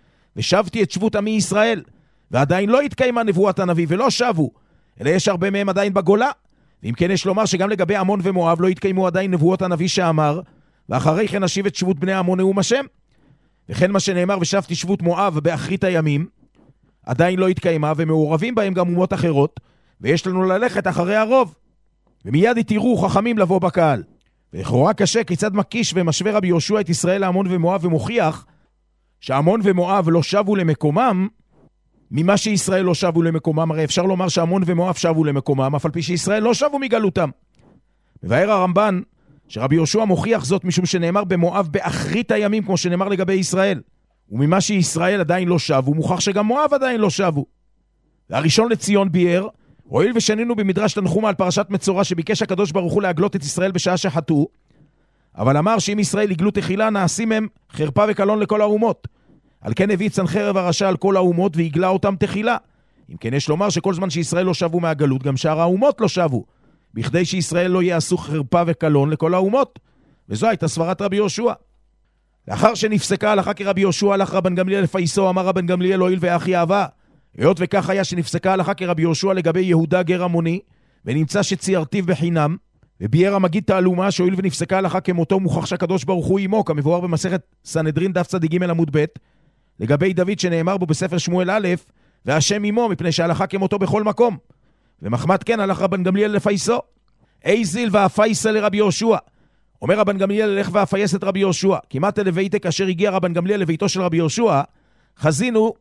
ושבתי את שבות עמי ישראל, ועדיין לא התקיימה נבואת הנביא ולא שבו, אלא יש הרבה מהם עדיין בגולה. ואם כן יש לומר שגם לגבי עמון ומואב לא התקיימו עדיין נבואות הנביא שאמר, ואחרי כן נשיב את שבות בני עמון נאום השם. וכן מה שנאמר ושבתי שבות מואב באחרית הימים עדיין לא התקיימה, ומעורבים בהם גם אומות אחרות, ויש לנו ללכת אחרי הרוב. ומיד יתירו חכמים לבוא בקהל. ולכאורה קשה כיצד מקיש ומשווה רבי יהושע את ישראל לעמון ומואב, ומוכיח שעמון ומואב לא שבו למקומם, ממה שישראל לא שבו למקומם, הרי אפשר לומר שעמון ומואב שבו למקומם, אף על פי שישראל לא שבו מגלותם. מבאר הרמב"ן, שרבי יהושע מוכיח זאת משום שנאמר במואב באחרית הימים, כמו שנאמר לגבי ישראל. וממה שישראל עדיין לא שבו, הוא מוכח שגם מואב עדיין לא שבו. והראשון לציון ביאר, הואיל ושנינו במדרש תנחומה על פרשת מצורע שביקש הקדוש ברוך הוא להגלות את ישראל בשעה שחטאו, אבל אמר שאם ישראל יגלו תחילה נעשים הם חרפה וקלון לכל האומות. על כן הביא סנחרב הרשע על כל האומות והגלה אותם תחילה. אם כן יש לומר שכל זמן שישראל לא שבו מהגלות, גם שאר האומות לא שבו, בכדי שישראל לא יעשו חרפה וקלון לכל האומות. וזו הייתה סברת רבי יהושע. לאחר שנפסקה הלכה כרבי יהושע, הלך רבן גמליאל לפייסו, אמר רבן גמליאל הואיל ואחי אהבה. היות וכך היה שנפסקה הלכה כרבי יהושע לגבי יהודה גר עמוני, ונמצא שציירתיו בחינם, וביאר המגיד תעלומה שהואיל ונפסקה הלכה כמותו, מוכח שהקדוש ברוך הוא עמו, כמבואר במסכת סנהדרין דף צדיק ג' עמוד ב', לגבי דוד שנאמר בו בספר שמואל א', והשם עמו מפני שההלכה כמותו בכל מקום. ומחמת כן הלך רבן גמליאל לפייסו. איזיל ואפייסה לרבי יהושע. אומר רבן גמליאל לך ואפייס את רבי יהושע. כמעט לביתה כאשר הגיע רבן גמליאל לביתו של רבי יהושע, חזינו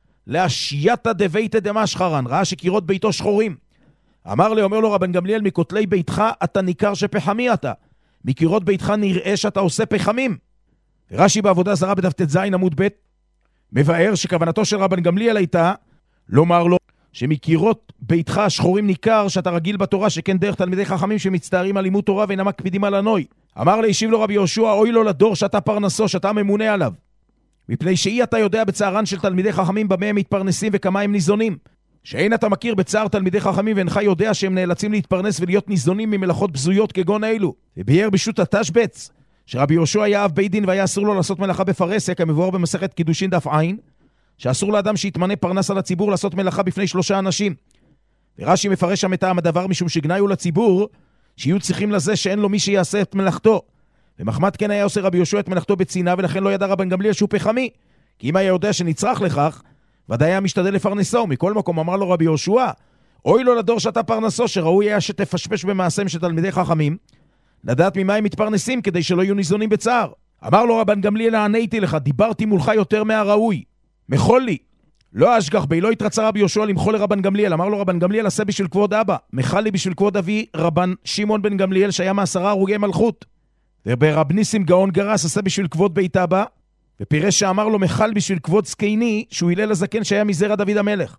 להשייתא דביתא דמשחרן, ראה שקירות ביתו שחורים. אומר לו רבן גמליאל, מכותלי ביתך אתה ניכר שפחמי אתה, מקירות ביתך נראה שאתה עושה פחמים. רש"י בעבודה זרה בדף ט"ז עמוד ב' מבאר שכוונתו של רבן גמליאל הייתה לומר לו שמקירות ביתך השחורים ניכר שאתה רגיל בתורה, שכן דרך תלמידי חכמים שמצטערים על לימוד תורה ואינם מקפידים על הנוי. אמר להשיב לו רבי יהושע, אוי לו לדור שאתה פרנסו, שאתה ממונה עליו, מפני שאי אתה יודע בצערן של תלמידי חכמים במה הם מתפרנסים וכמה הם ניזונים, שאין אתה מכיר בצער תלמידי חכמים ואינך יודע שהם נאלצים להתפרנס ולהיות ניזונים ממלאכות בזויות כגון האלו. וביאר בשו"ת התשבץ שרבי יהושע היה אב בית דין והיה אסור לו לעשות מלאכה בפרהסיה, כמבואר במסכת קידושין דף עין, שאסור לאדם שיתמנה פרנס על הציבור לעשות מלאכה בפני 3 אנשים. ורש"י מפרש שם את הדבר משום שגנאי הוא לציבור שיהיו צריכים לזה שאין לו מי שיעשה את מלאכתו. ומחמת כן היה עושה רבי יהושע את מלאכתו בצינה, ולכן לא ידע רבן גמליאל שהוא פחמי, כי אם היה יודע שנצרך לכך ודאי היה משתדל לפרנסו. מכל מקום אמר לו רבי יהושע, אוי לו לדור שאתה פרנסו, שראוי היה שתפשפש במעשיהם של תלמידי חכמים, לדעת ממה הם מתפרנסים כדי שלא יהיו ניזונים בצער. אמר לו רבן גמליאל, עניתי לך, דיברתי מולך יותר מהראוי, מחול לי. לא אשגח בי, לא התרצה רבי יהושע למחול לרבן גמליאל. אמר לו רבן גמליאל, עשה בשביל כבוד אבא, מחל לי בשביל כבוד אבי רבן שמעון בן גמליאל שהיה מ10 הרוגי מלכות. ורב ניסים גאון גרס עשה בשביל כבוד בית אבא, ופירש שאמר לו מחל בשביל כבוד זקני שהוא הלל הזקן שהיה מזרע דוד המלך.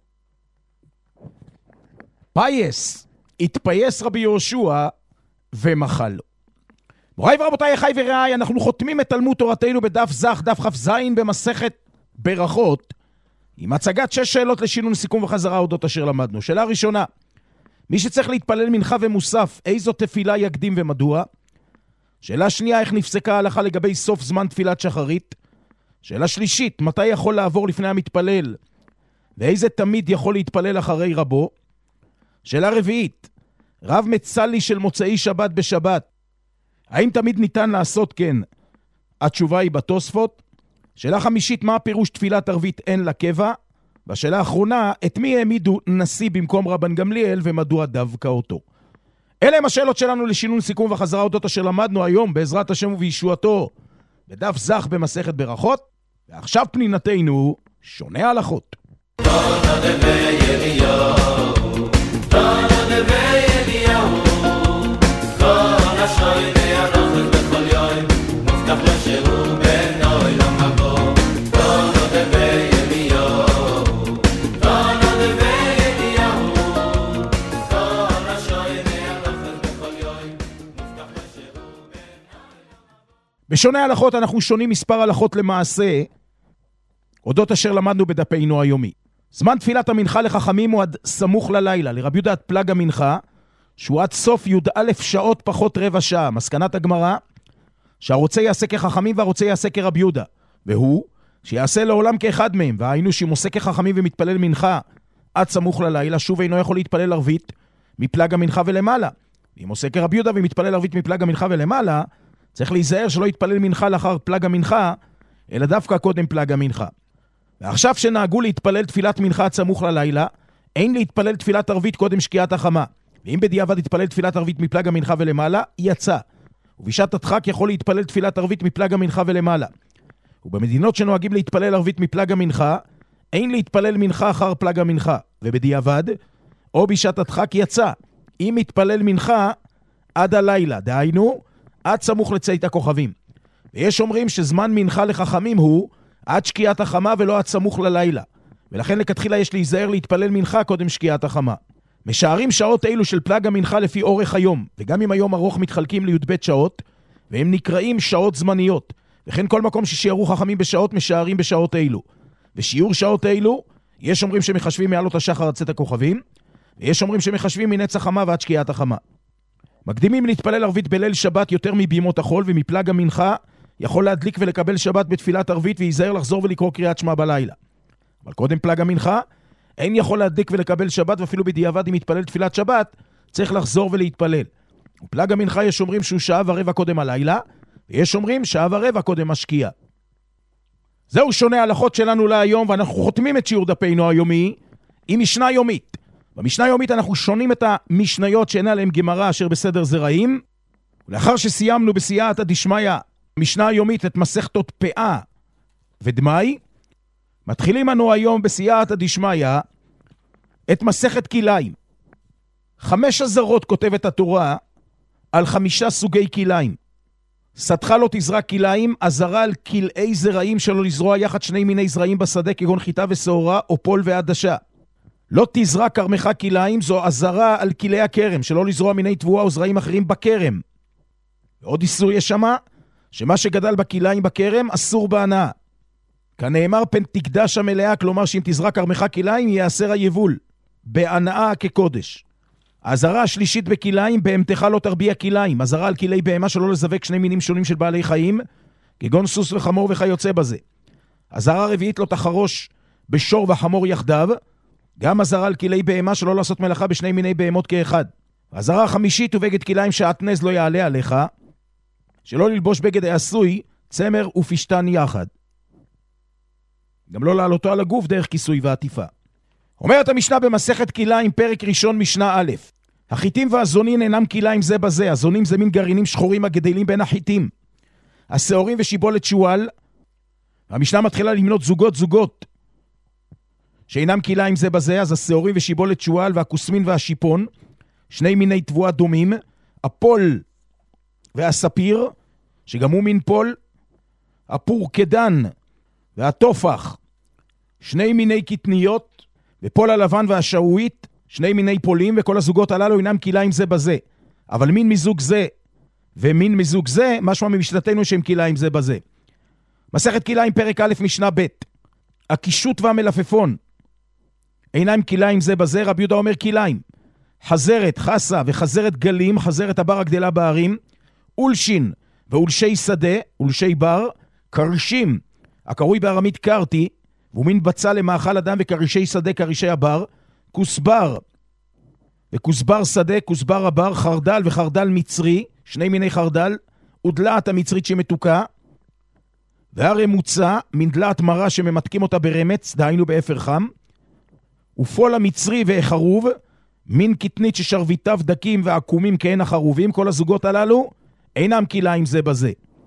פייס, התפייס רבי יהושע ומחל לו. מוריי ורבותיי, אחי ורעי, אנחנו חותמים את תלמוד תורתנו בדף זך, דף כ"ז במסכת ברכות, עם הצגת 6 שאלות לשינון, סיכום וחזרה אודות אשר למדנו. שאלה ראשונה, מי שצריך להתפלל מנחה ומוסף, איזו תפילה יקדים ומדוע? שאלה שנייה, איך נפסקה ההלכה לגבי סוף זמן תפילת שחרית? שאלה שלישית, מתי יכול לעבור לפני המתפלל? ואיזה תמיד יכול להתפלל אחרי רבו? שאלה רביעית, רב מצלי של מוצאי שבת בשבת, האם תמיד ניתן לעשות כן? התשובה היא בתוספות. שאלה חמישית, מה הפירוש תפילת ערבית אין לה קבע? והשאלה האחרונה, את מי העמידו נשיא במקום רבן גמליאל ומדוע דווקא אותו? אלה הם השאלות שלנו לשינון, סיכום וחזרה אודות אשר למדנו היום בעזרת השם ובישועתו בדף זך במסכת ברכות. ועכשיו פנינתנו שונה הלכות. בשונה הלכות אנחנו שונים מספר הלכות למעשה אודות אשר למדנו בדפנו היומי. זמן תפילת המנחה לחכמים הוא עד סמוך ללילה, לרבי יהודה עד פלג המנחה, שהוא עד סוף י"א שעות פחות רבע שעה. מסקנת הגמרא, שהרוצה יעשה כחכמים והרוצה יעשה כרבי יהודה, והוא שיעשה לעולם כאחד מהם, והיינו שאם עושה כחכמים ומתפלל מנחה עד סמוך ללילה, שוב אינו יכול להתפלל ערבית מפלג המנחה ולמעלה. ואם עושה כרבי יהודה ומתפלל ערבית מפלג המנחה ולמעלה, צריך להיזהר שלא יתפלל מנחה לאחר פלג המנחה, אלא דווקא קודם פלג המנחה. ועכשיו שנהגו להתפלל תפילת מנחה עד סמוך ללילה, אין להתפלל תפילת ערבית קודם שקיעת החמה. ואם בדיעבד יתפלל תפילת ערבית מפלג המנחה ולמעלה, יצא. ובשעת הדחק יכול להתפלל תפילת ערבית מפלג המנחה ולמעלה. ובמדינות שנוהגים להתפלל ערבית מפלג המנחה, אין להתפלל מנחה אחר פלג המנחה, ובדיעבד, או בשעת הדחק יצא, אם מתפלל מנחה עד הלילה, דהיינו, עד סמוך לצאת הכוכבים. ויש אומרים שזמן מנחה לחכמים הוא עד שקיעת החמה ולא עד סמוך ללילה. ולכן לכתחילה יש להיזהר להתפלל מנחה קודם שקיעת החמה. משערים שעות אלו של פלג המנחה לפי אורך היום, וגם אם היום ארוך מתחלקים לי"ב שעות, והם נקראים שעות זמניות. וכן כל מקום ששיערו חכמים בשעות משערים בשעות אלו. ושיעור שעות אלו, יש אומרים שמחשבים מעלות השחר עד צאת הכוכבים, ויש אומרים שמחשבים מנץ החמה ועד שקיעת החמה. מקדימים להתפלל ערבית בליל שבת יותר מבימות החול, ומפלג המנחה יכול להדליק ולקבל שבת בתפילת ערבית, ויזהר לחזור ולקרוא קריאת שמע בלילה. אבל קודם פלג המנחה, אין יכול להדליק ולקבל שבת, ואפילו בדיעבד אם יתפלל תפילת שבת, צריך לחזור ולהתפלל. ופלג המנחה יש אומרים שהוא שעה ורבע קודם הלילה, ויש אומרים שעה ורבע קודם השקיעה. זהו שונה ההלכות שלנו להיום, ואנחנו חותמים את שיעור דפינו היומי עם משנה יומית. במשנה יומית אנחנו שונים את המשניות שאין עליהם גמרא אשר בסדר זרעים, ולאחר שסיימנו בסייעתא דשמיא משנה היומית את מסכתות פאה ודמי, מתחילים אנו היום בסייעתא דשמיא את מסכת כליים. 5 אזהרות כותבת התורה על 5 סוגי כליים. שדך לא תזרע כליים, אזהרה על כלאי זרעים שלא לזרוע יחד 2 מיני זרעים בשדה כגון חיטה ושעורה או פול ועדשה. לא תזרע כרמך כליים, זו אזהרה על כלאי הכרם, שלא לזרוע מיני תבואה או זרעים אחרים בכרם. ועוד איסור יש שמה, שמה שגדל בכליים בכרם אסור בהנאה. כנאמר פן תקדש המלאה, כלומר שאם תזרע כרמך כליים יאסר היבול, בהנאה כקודש. האזהרה השלישית בכליים, בהמתך לא תרביע כליים, אזהרה על כלאי בהמה שלא לזווק 2 מינים שונים של בעלי חיים, כגון סוס וחמור וכיוצא בזה. אזהרה רביעית לא תחרוש בשור וחמור יחדיו, גם אזהרה על כלאי בהמה שלא לעשות מלאכה ב2 מיני בהמות כאחד. האזהרה החמישית ובגד כליים שעטנז לא יעלה עליך, שלא ללבוש בגד העשוי צמר ופשטן יחד. גם לא לעלותו על הגוף דרך כיסוי ועטיפה. אומרת המשנה במסכת כליים פרק ראשון משנה א', החיטים והזונין אינם כליים זה בזה. הזונים זה מין גרעינים שחורים הגדלים בין החיטים. השעורים ושיבולת שואל, המשנה מתחילה למנות זוגות שאינם כליים זה בזה. אז השעורים ושיבולת שואל והכוסמין והשיפון, 2 מיני תבואה דומים, הפול והספיר, שגם הוא מין פול, הפורקדן והתופח, 2 מיני קטניות, ופול הלבן והשעועית, 2 מיני פולים, וכל הזוגות הללו אינם כליים זה בזה. אבל מין מזוג זה ומין מזוג זה, משמע ממשנתנו שהם כליים זה בזה. מסכת כליים פרק א' משנה ב', הקישוט והמלפפון אינם כליים זה בזה. רבי יהודה אומר כליים. חזרת, חסה וחזרת גלים, חזרת הבר הגדלה בערים, אולשין ואולשי שדה, אולשי בר, קרשים, הקרוי בארמית קרתי, והוא מין בצע למאכל אדם, וקרישי שדה קרישי הבר, כוסבר וכוסבר שדה, כוסבר הבר, חרדל וחרדל מצרי, 2 מיני חרדל, ודלעת המצרית שמתוקה, והרמוצה, מן דלעת מרה שממתקים אותה ברמץ, דהיינו באפר חם, ופול המצרי והחרוב, מין קטנית ששרביטיו דקים ועקומים כהן החרובים. כל הזוגות הללו אינם כליים זה בזה.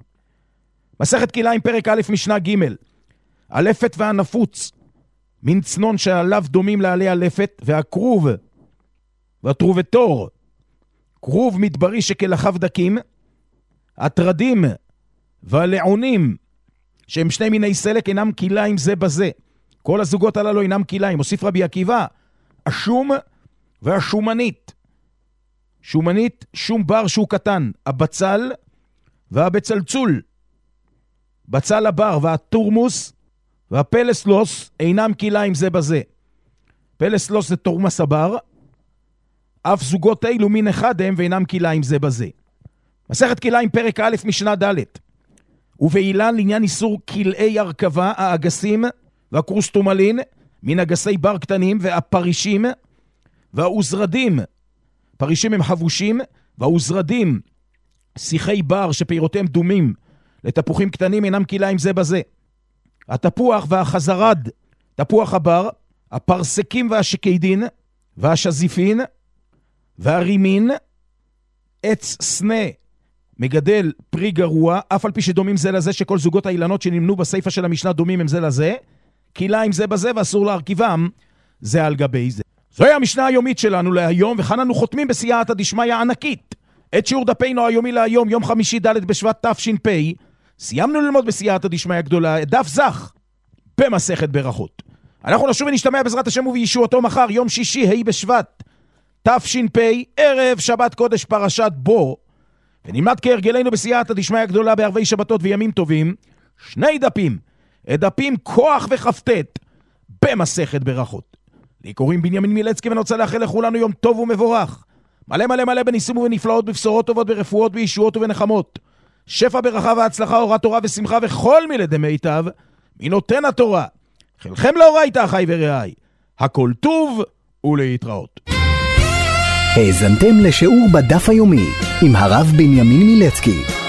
מסכת כליים פרק א' משנה ג', הלפת והנפוץ, מין צנון שעליו דומים לעלי הלפת, והקרוב והטרובתור, קרוב מדברי שכלחיו דקים, הטרדים והלעונים שהם 2 מיני סלק אינם כליים זה בזה. כל הזוגות הללו אינם כליים. הוסיף רבי עקיבא, השום והשומנית, שומנית, שום בר שהוא קטן, הבצל והבצלצול, בצל הבר והטורמוס והפלסלוס אינם כליים זה בזה. פלסלוס זה תורמס הבר, אף זוגות אלו מין אחד הם ואינם כליים זה בזה. מסכת כליים פרק א' משנה ד', ובאילן לעניין איסור כלאי הרכבה, האגסים והקרוסטומלין, מן אגסי בר קטנים, והפרישים והאוזרדים, פרישים הם חבושים, והאוזרדים שיחי בר שפירותיהם דומים לתפוחים קטנים אינם כליים זה בזה. התפוח והחזרד, תפוח הבר, הפרסקים והשקיידין והשזיפין והרימין, עץ סנה מגדל פרי גרוע, אף על פי שדומים זה לזה שכל זוגות האילנות שנמנו בסייפה של המשנה דומים הם זה לזה, קילה עם זה בזה ואסור להרכיבם זה על גבי זה. זוהי המשנה היומית שלנו להיום, וכאן אנו חותמים בסייעתא דשמיא ענקית. את שיעור דפינו היומי להיום, יום חמישי ד' בשבט תש"פ, סיימנו ללמוד בסייעתא דשמיא גדולה, דף זך, במסכת ברכות. אנחנו נשוב ונשתמע בעזרת השם ובישועתו מחר, יום שישי, ה' בשבט תש"פ, ערב שבת קודש פרשת בו, ונלמד כהרגלנו בסייעתא דשמיא גדולה בערבי שבתות וימים טובים, שני דפים, את דפים כוח וחפטט, במסכת ברכות. לי קוראים בנימין מילצקי, ואני רוצה לאחל לכולנו יום טוב ומבורך, מלא מלא מלא בניסים ובנפלאות, בבשורות טובות, ברפואות, בישועות ובנחמות, שפע ברכה והצלחה, אורת תורה ושמחה וכל מילי מיטב, מנותן התורה. חלכם לאורייתא אחי ורעי, הכל טוב ולהתראות. האזנתם לשיעור בדף היומי עם הרב בנימין מילצקי.